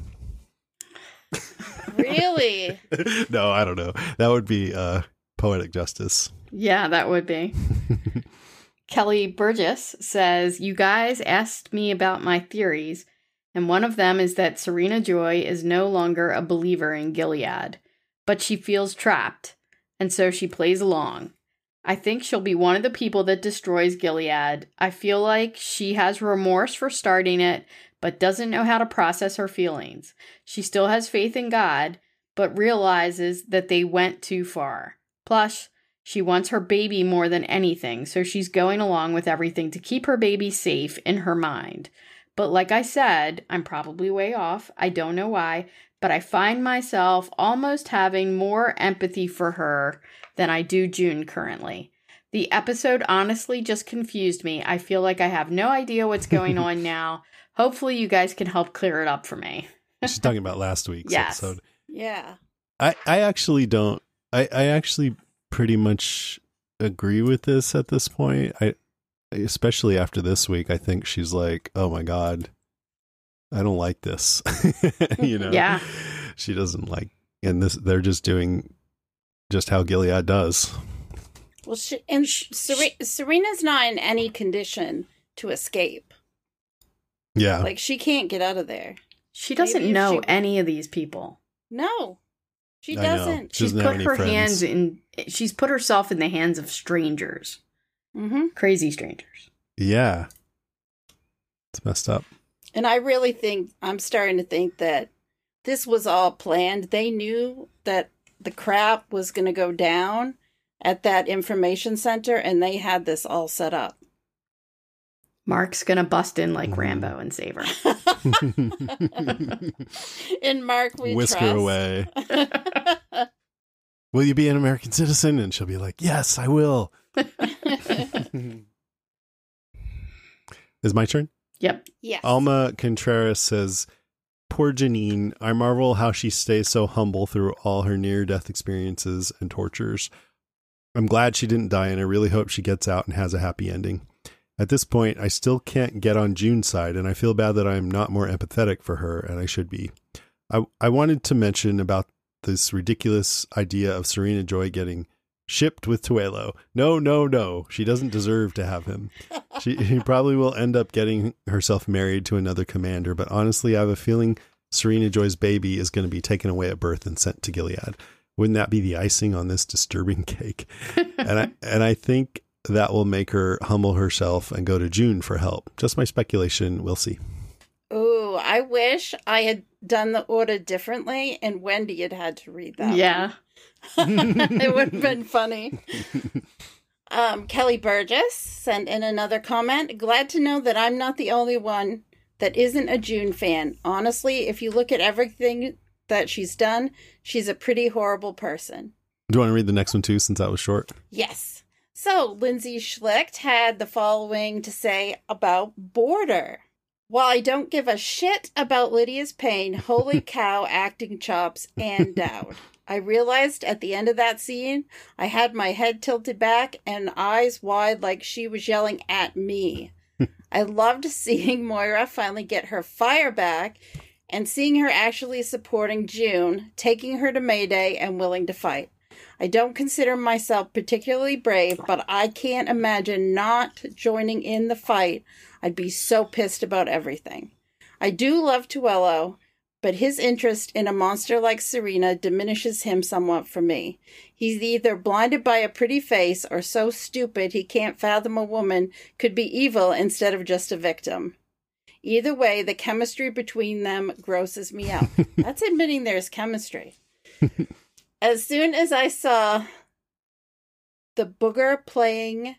Really? No, I don't know. That would be poetic justice. Yeah, that would be. Kelly Burgess says, you guys asked me about my theories, and one of them is that Serena Joy is no longer a believer in Gilead, but she feels trapped, and so she plays along. I think she'll be one of the people that destroys Gilead. I feel like she has remorse for starting it, but doesn't know how to process her feelings. She still has faith in God, but realizes that they went too far. Plus, she wants her baby more than anything, so she's going along with everything to keep her baby safe in her mind. But like I said, I'm probably way off. I don't know why, but I find myself almost having more empathy for her than I do June currently. The episode honestly just confused me. I feel like I have no idea what's going on now. Hopefully you guys can help clear it up for me. She's talking about last week's episode. Yeah. I actually don't. I actually pretty much agree with this at this point. Especially after this week, I think she's like, oh my God, I don't like this. You know? Yeah. She doesn't like, and they're just doing just how Gilead does. Well, Serena's not in any condition to escape. Yeah. Like, she can't get out of there. She doesn't know any of these people. No, she doesn't. She's put her hands in, she's put herself in the hands of strangers. Mm-hmm. Crazy strangers. Yeah. It's messed up. And I really think, I'm starting to think that this was all planned. They knew that the crap was going to go down at that information center, and they had this all set up. Mark's going to bust in like Rambo and save her. In Mark, we whisk trust. her away. Will you be an American citizen? And she'll be like, yes, I will. Is my turn? Yep. Yes. Alma Contreras says, poor Janine. I marvel how she stays so humble through all her near-death experiences and tortures. I'm glad she didn't die, and I really hope she gets out and has a happy ending. At this point, I still can't get on June's side, and I feel bad that I'm not more empathetic for her, and I should be. I wanted to mention about this ridiculous idea of Serena Joy getting shipped with Tuelo. No. She doesn't deserve to have him. She probably will end up getting herself married to another commander, but honestly, I have a feeling Serena Joy's baby is going to be taken away at birth and sent to Gilead. Wouldn't that be the icing on this disturbing cake? And I think that will make her humble herself and go to June for help. Just my speculation. We'll see. Ooh, I wish I had done the order differently and Wendy had to read that. Yeah. It would have been funny. Kelly Burgess sent in another comment. Glad to know that I'm not the only one that isn't a June fan. Honestly, if you look at everything that she's done, she's a pretty horrible person. Do you want to read the next one too, since that was short? Yes. So, Lindsay Schlicht had the following to say about Border. While I don't give a shit about Lydia's pain, holy cow, acting chops and Dowd. I realized at the end of that scene, I had my head tilted back and eyes wide like she was yelling at me. I loved seeing Moira finally get her fire back and seeing her actually supporting June, taking her to Mayday and willing to fight. I don't consider myself particularly brave, but I can't imagine not joining in the fight. I'd be so pissed about everything. I do love Tuelo, but his interest in a monster like Serena diminishes him somewhat for me. He's either blinded by a pretty face or so stupid he can't fathom a woman could be evil instead of just a victim. Either way, the chemistry between them grosses me out. That's admitting there's chemistry. As soon as I saw the booger playing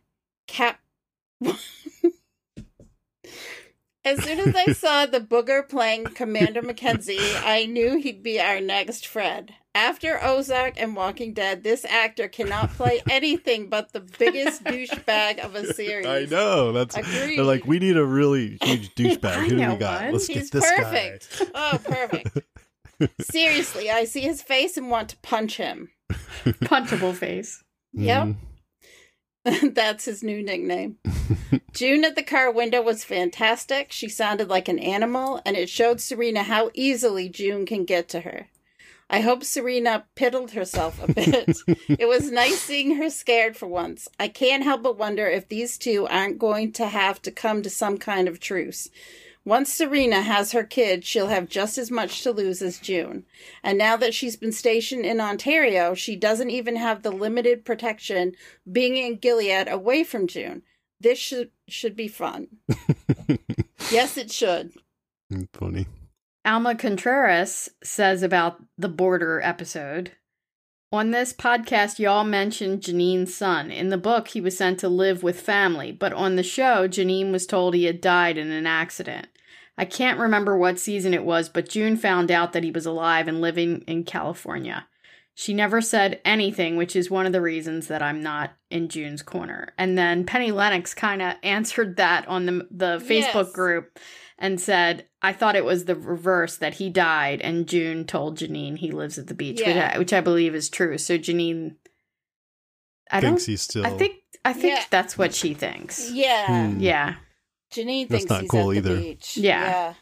As soon as I saw the booger playing Commander Mackenzie, I knew he'd be our next Fred. After Ozark and Walking Dead, this actor cannot play anything but the biggest douchebag of a series. I know. Agreed. They're like, we need a really huge douchebag. Who do we got? one. Let's He's get this perfect. guy. Oh, perfect. Seriously, I see his face and want to punch him. Punchable face. Yep. That's his new nickname. June at the car window was fantastic. She sounded like an animal, and it showed Serena how easily June can get to her. I hope Serena piddled herself a bit. It was nice seeing her scared for once. I can't help but wonder if these two aren't going to have to come to some kind of truce. Once Serena has her kid, she'll have just as much to lose as June. And now that she's been stationed in Ontario, she doesn't even have the limited protection being in Gilead away from June. This should be fun. Yes, it should. Funny. Alma Contreras says about the Border episode, on this podcast, y'all mentioned Janine's son. In the book, he was sent to live with family, but on the show, Janine was told he had died in an accident. I can't remember what season it was, but June found out that he was alive and living in California. She never said anything, which is one of the reasons that I'm not in June's corner. And then Penny Lennox kind of answered that on the Facebook group and said, I thought it was the reverse, that he died, and June told Janine he lives at the beach, which I believe is true. So Janine, thinks he's still. I think that's what she thinks. Yeah. Yeah. Janine That's thinks not he's cool at the either. beach. Yeah.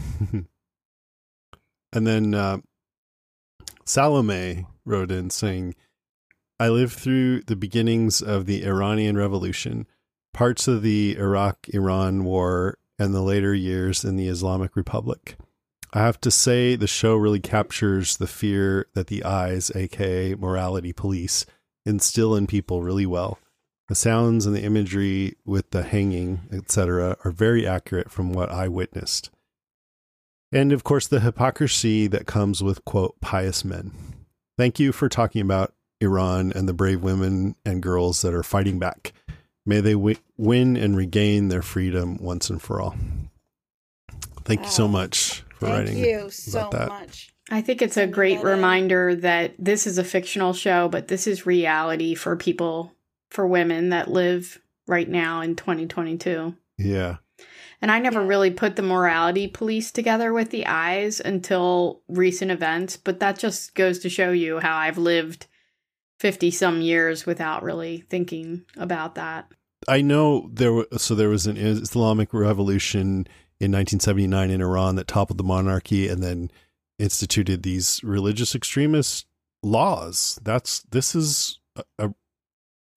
And then Salome wrote in saying, I lived through the beginnings of the Iranian Revolution, parts of the Iraq-Iran War, and the later years in the Islamic Republic. I have to say the show really captures the fear that the eyes, aka morality police, instill in people really well. The sounds and the imagery with the hanging, etc., are very accurate from what I witnessed. And of course, the hypocrisy that comes with, quote, pious men. Thank you for talking about Iran and the brave women and girls that are fighting back. May they win and regain their freedom once and for all. Thank you so much for writing. Thank you so much. I think it's a great reminder that this is a fictional show, but this is reality for people, for women that live right now in 2022. Yeah. And I never really put the morality police together with the eyes until recent events, but that just goes to show you how I've lived 50 some years without really thinking about that. I know there was an Islamic revolution in 1979 in Iran that toppled the monarchy and then instituted these religious extremist laws. This is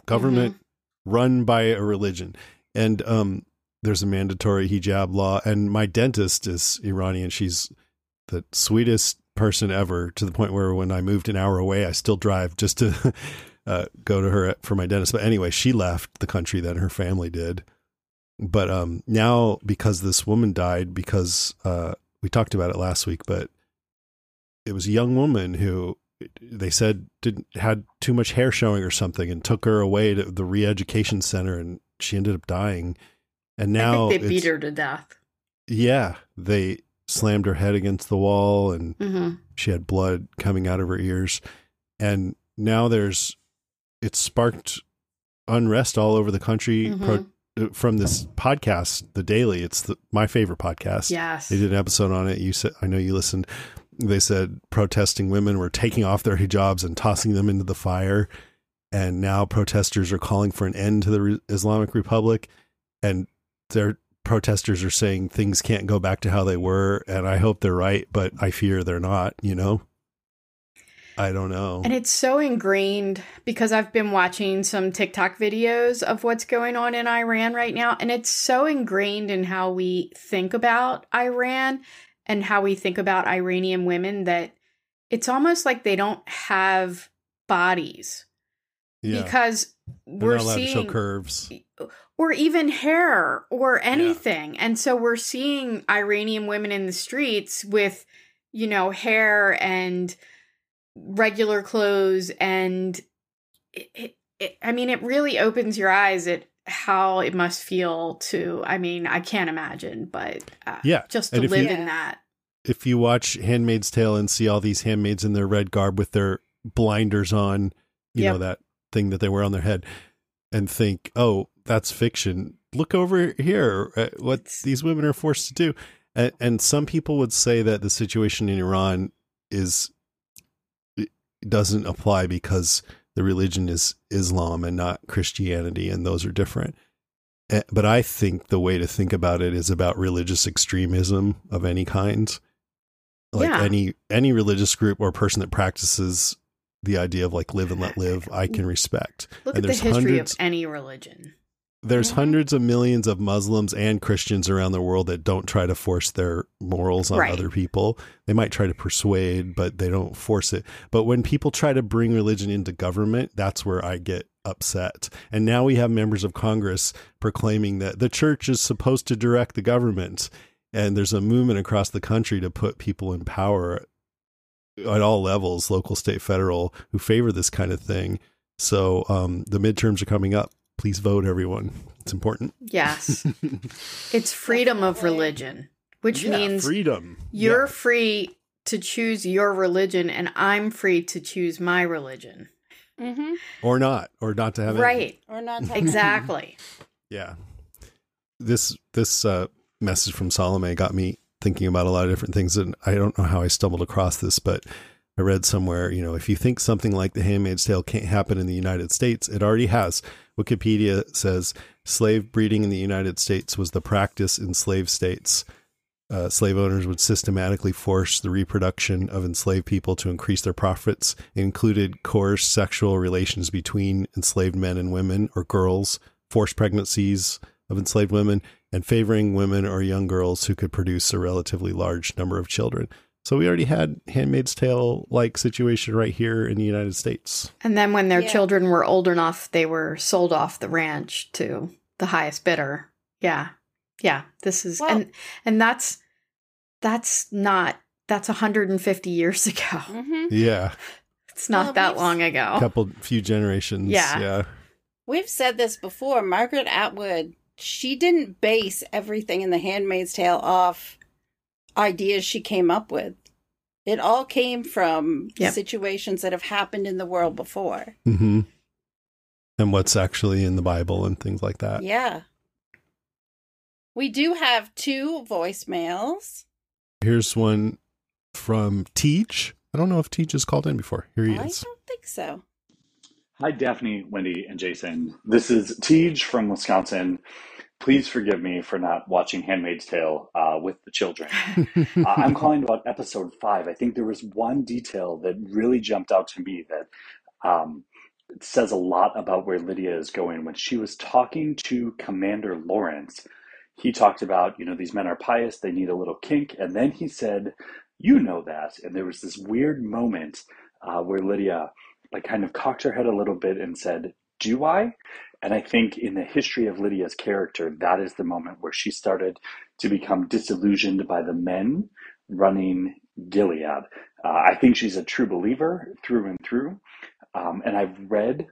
government run by a religion. And there's a mandatory hijab law. And my dentist is Iranian. She's the sweetest person ever, to the point where when I moved an hour away, I still drive just to go to her for my dentist. But anyway, she left the country then, her family did. But now, because this woman died, because we talked about it last week, but it was a young woman who they said had too much hair showing or something, and took her away to the re-education center, and she ended up dying. And now I think they beat her to death. Yeah, they slammed her head against the wall, and she had blood coming out of her ears. And now it's sparked unrest all over the country from this podcast, The Daily. It's my favorite podcast. Yes. They did an episode on it. You said, I know you listened. They said protesting women were taking off their hijabs and tossing them into the fire. And now protesters are calling for an end to the Islamic Republic. And their protesters are saying things can't go back to how they were. And I hope they're right, but I fear they're not, I don't know. And it's so ingrained, because I've been watching some TikTok videos of what's going on in Iran right now. And it's so ingrained in how we think about Iran and how we think about Iranian women that it's almost like they don't have bodies. Yeah. Because we're not allowed seeing to show curves or even hair or anything. Yeah. And so we're seeing Iranian women in the streets with, hair and regular clothes, and it really opens your eyes at how it must feel to, I can't imagine, but just to live in that. If you watch Handmaid's Tale and see all these handmaids in their red garb with their blinders on, you know, that thing that they wear on their head, and think, oh, that's fiction. Look over here at what these women are forced to do. And some people would say that the situation in Iran doesn't apply because the religion is Islam and not Christianity, and those are different. But I think the way to think about it is about religious extremism of any kind. Like any religious group or person that practices the idea of like live and let live, I can respect. Look at the history of any religion. There's hundreds of millions of Muslims and Christians around the world that don't try to force their morals on other people. They might try to persuade, but they don't force it. But when people try to bring religion into government, that's where I get upset. And now we have members of Congress proclaiming that the church is supposed to direct the government. And there's a movement across the country to put people in power at all levels, local, state, federal, who favor this kind of thing. So the midterms are coming up. Please vote, everyone. It's important. Yes. It's freedom of religion, which means freedom. You're free to choose your religion, and I'm free to choose my religion. Mm-hmm. Or not to have right. Or not to have exactly. Yeah. This message from Salome got me thinking about a lot of different things, and I don't know how I stumbled across this, but I read somewhere, if you think something like The Handmaid's Tale can't happen in the United States, it already has. Wikipedia says slave breeding in the United States was the practice in slave states. Slave owners would systematically force the reproduction of enslaved people to increase their profits. It included coerced sexual relations between enslaved men and women or girls, forced pregnancies of enslaved women, and favoring women or young girls who could produce a relatively large number of children. So we already had Handmaid's Tale-like situation right here in the United States. And then when their children were old enough, they were sold off the ranch to the highest bidder. Yeah. Yeah. This is, and that's 150 years ago. Mm-hmm. Yeah. It's not that long ago. Few generations. Yeah. We've said this before. Margaret Atwood, she didn't base everything in The Handmaid's Tale off ideas she came up with. It all came from situations that have happened in the world before. Mm-hmm. And what's actually in the Bible and things like that. Yeah. We do have 2 voicemails. Here's one from Teach. I don't know if Teach has called in before. Here he is. I don't think so. Hi, Daphne, Wendy, and Jason. This is Teach from Wisconsin. Please forgive me for not watching Handmaid's Tale with the children. I'm calling about episode 5. I think there was one detail that really jumped out to me that says a lot about where Lydia is going. When she was talking to Commander Lawrence, he talked about, these men are pious, they need a little kink. And then he said, you know that. And there was this weird moment where Lydia kind of cocked her head a little bit and said, do I? And I think in the history of Lydia's character, that is the moment where she started to become disillusioned by the men running Gilead. I think she's a true believer through and through. And I've read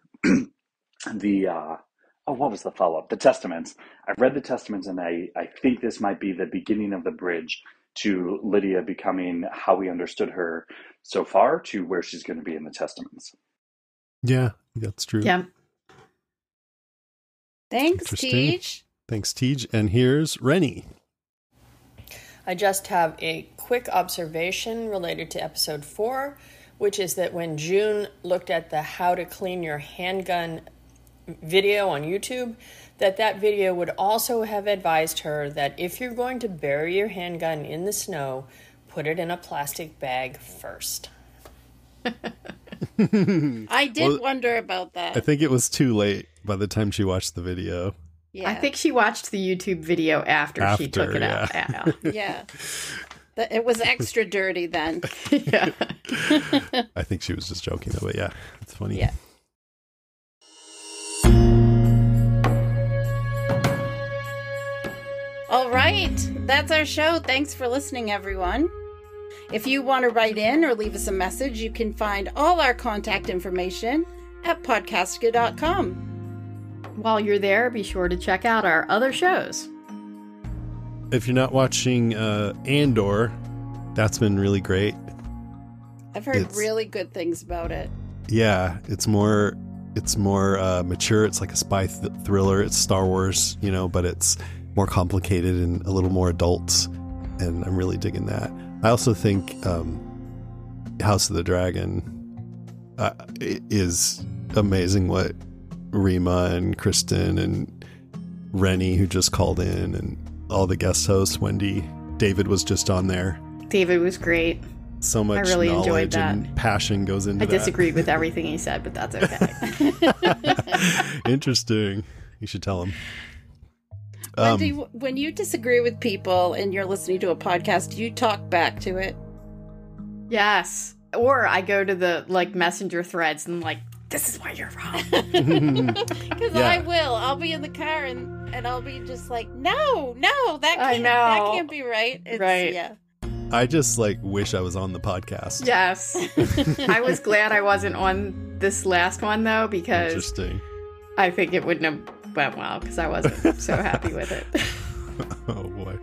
what was the follow-up? The Testaments. I've read the Testaments, and I think this might be the beginning of the bridge to Lydia becoming how we understood her so far to where she's going to be in the Testaments. Yeah, that's true. Yeah. Thanks, Tej. Thanks, Tej. And here's Rennie. I just have a quick observation related to episode 4, which is that when June looked at the how to clean your handgun video on YouTube, that video would also have advised her that if you're going to bury your handgun in the snow, put it in a plastic bag first. I did wonder about that. I think it was too late by the time she watched the video. Yeah. I think she watched the YouTube video after she took it out. Yeah. It was extra dirty then. Yeah. I think she was just joking though, but yeah, it's funny. Yeah. All right. That's our show. Thanks for listening, everyone. If you want to write in or leave us a message, you can find all our contact information at podcastica.com. While you're there, be sure to check out our other shows. If you're not watching Andor, that's been really great. I've heard really good things about it. Yeah, it's more mature. It's like a spy thriller. It's Star Wars, but it's more complicated and a little more adult, and I'm really digging that. I also think House of the Dragon is amazing. What Rima and Kristen and Rennie, who just called in, and all the guest hosts, Wendy, David was just on there. David was great. So much I really knowledge enjoyed that. And passion goes into that. I disagreed with everything he said, but that's okay. Interesting. You should tell him. Wendy, when you disagree with people and you're listening to a podcast, do you talk back to it? Yes. Or I go to the messenger threads and this is why you're wrong. Because I will. I'll be in the car and I'll be just like, no, that can't be right. Right. Yeah. I just wish I was on the podcast. Yes. I was glad I wasn't on this last one though, because interesting. I think it wouldn't have went well because I wasn't so happy with it. Oh boy.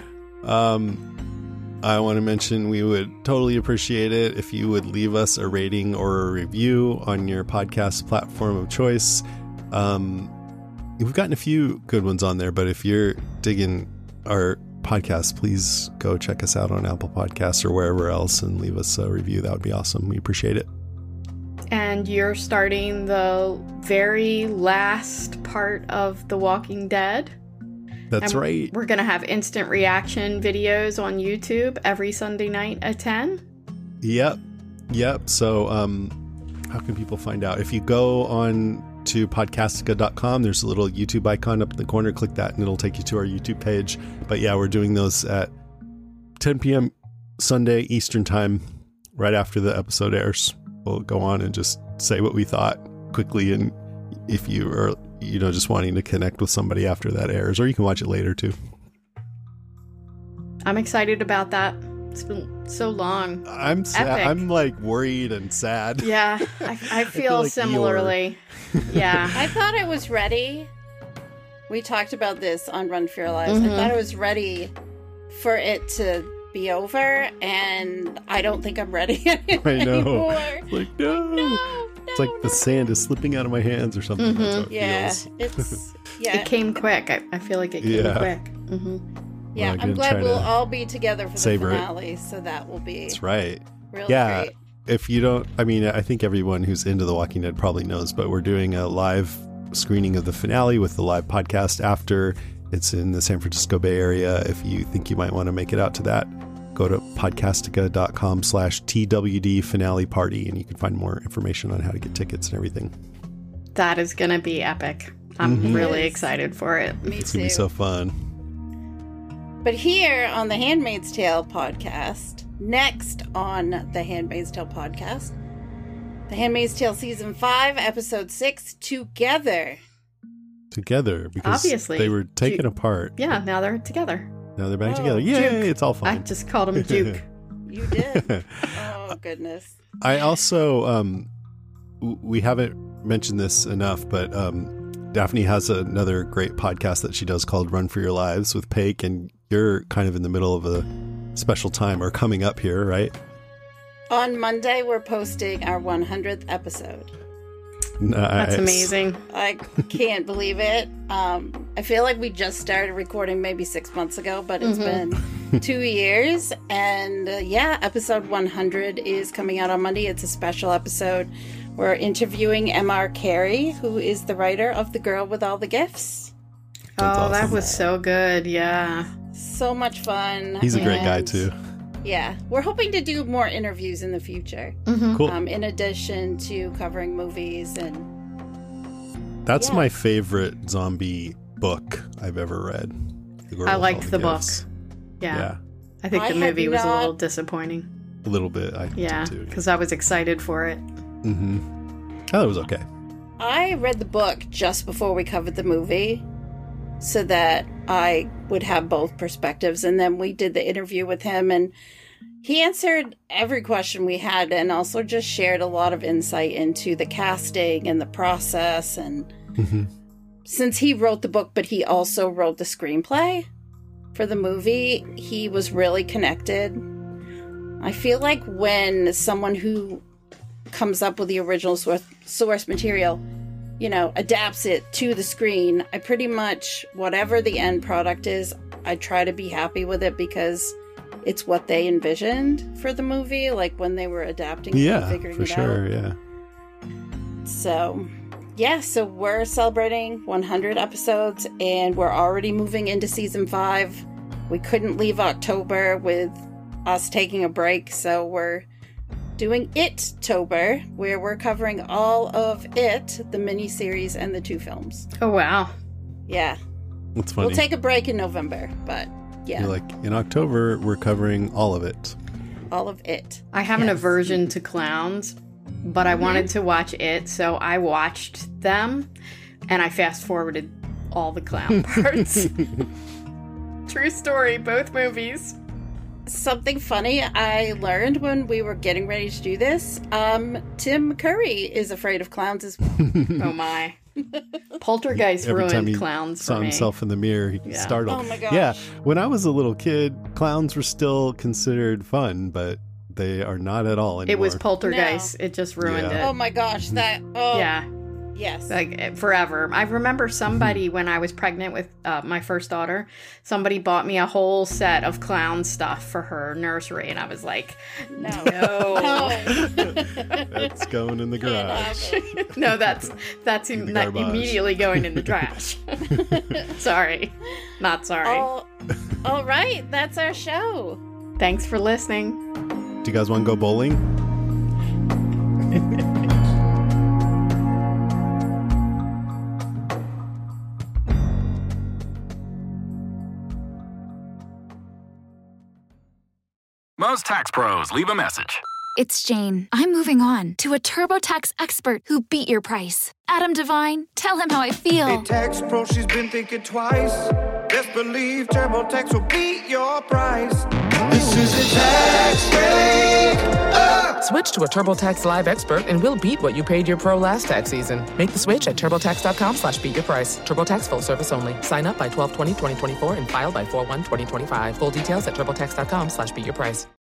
I want to mention we would totally appreciate it if you would leave us a rating or a review on your podcast platform of choice. We've gotten a few good ones on there, but if you're digging our podcast, please go check us out on Apple Podcasts or wherever else and leave us a review. That would be awesome. We appreciate it. And you're starting the very last part of The Walking Dead. That's right. We're going to have instant reaction videos on YouTube every Sunday night at 10. Yep. So how can people find out? If you go on to podcastica.com, there's a little YouTube icon up in the corner. Click that and it'll take you to our YouTube page. But yeah, we're doing those at 10 p.m. Sunday Eastern time, right after the episode airs. We'll go on and just say what we thought quickly, and if you are just wanting to connect with somebody after that airs, or you can watch it later too. I'm excited about that. It's been so long. I'm sad. I'm worried and sad. Yeah, I feel similarly. Yeah. I thought it was ready. We talked about this on Run for Your Lives. I thought it was ready for it to be over, and I don't think I'm ready anymore. No. It's like the sand is slipping out of my hands or something. That's how it feels. It came quick. I feel like it came quick. Yeah, I'm glad we'll all be together for the finale, so that will be That's right. Really great. If you don't, I think everyone who's into The Walking Dead probably knows, but we're doing a live screening of the finale with the live podcast after. It's in the San Francisco Bay Area. If you think you might want to make it out to that, go to podcastica.com/TWD finale party, and you can find more information on how to get tickets and everything. That is going to be epic. I'm really excited for it. Me It's too. going to be so fun. But here on the Handmaid's Tale podcast, next on the Handmaid's Tale podcast, the Handmaid's Tale Season 5, Episode 6, Together. Together, because Obviously. they were taken apart. Yeah, now they're together. Now they're back together. Yay, Juke. it's all I fine. just called him Juke. You did. Oh, goodness. I also, we haven't mentioned this enough, but Daphne has another great podcast that she does called Run for Your Lives with Paik, and you're kind of in the middle of a special time or coming up here, right? On Monday, we're posting our 100th episode. Nice. That's amazing. I can't believe it. I feel like we just started recording maybe 6 months ago, but it's been 2 years. And episode 100 is coming out on Monday. It's a special episode. We're interviewing M.R. Carey, who is the writer of The Girl with All the Gifts. That's awesome. That was so good. Yeah. So much fun. He's a great guy, too. Yeah. We're hoping to do more interviews in the future. Cool. In addition to covering movies and... That's my favorite zombie book I've ever read. I liked the book. Yeah. I think the movie was a little disappointing. A little bit. I did too. Because I was excited for it. Oh, it was okay. I read the book just before we covered the movie so that I would have both perspectives. And then we did the interview with him, and he answered every question we had and also just shared a lot of insight into the casting and the process. And since he wrote the book, but he also wrote the screenplay for the movie, he was really connected. I feel like when someone who comes up with the original source material, adapts it to the screen, I pretty much, whatever the end product is, I try to be happy with it because it's what they envisioned for the movie, like when they were adapting it and figuring it out. Yeah. So we're celebrating 100 episodes, and we're already moving into season 5. We couldn't leave October with us taking a break, so we're doing It-tober, where we're covering all of It, the miniseries, and the 2 films. Oh, wow. Yeah. That's funny. We'll take a break in November, but yeah. You're like, in October, we're covering all of it. All of It. I have an aversion to clowns, but I wanted to watch It, so I watched them, and I fast-forwarded all the clown parts. True story, both movies. Something funny I learned when we were getting ready to do this, Tim Curry is afraid of clowns as well. Oh my. Poltergeist Every time ruined he clowns saw for me. himself in the mirror, he startled. Oh my gosh. Yeah, when I was a little kid, clowns were still considered fun, but they are not at all anymore. It was Poltergeist. No. It just ruined it. Oh my gosh, that... Oh. Yeah. Yes. Like forever. I remember somebody when I was pregnant with my first daughter, somebody bought me a whole set of clown stuff for her nursery, and I was like, no. That's going in the garage. No, that's immediately going in the trash. Sorry. Not sorry. All right, that's our show. Thanks for listening. Do you guys want to go bowling? Most tax pros leave a message. It's Jane. I'm moving on to a TurboTax expert who beat your price. Adam Devine, tell him how I feel. Hey, tax pro, she's been thinking twice. Best believe TurboTax will beat your price. This is a tax break. Switch to a TurboTax Live expert and we'll beat what you paid your pro last tax season. Make the switch at TurboTax.com/beatyourprice. TurboTax full service only. Sign up by 12/20/2024 and file by 4/1/2025. Full details at TurboTax.com/beatyourprice.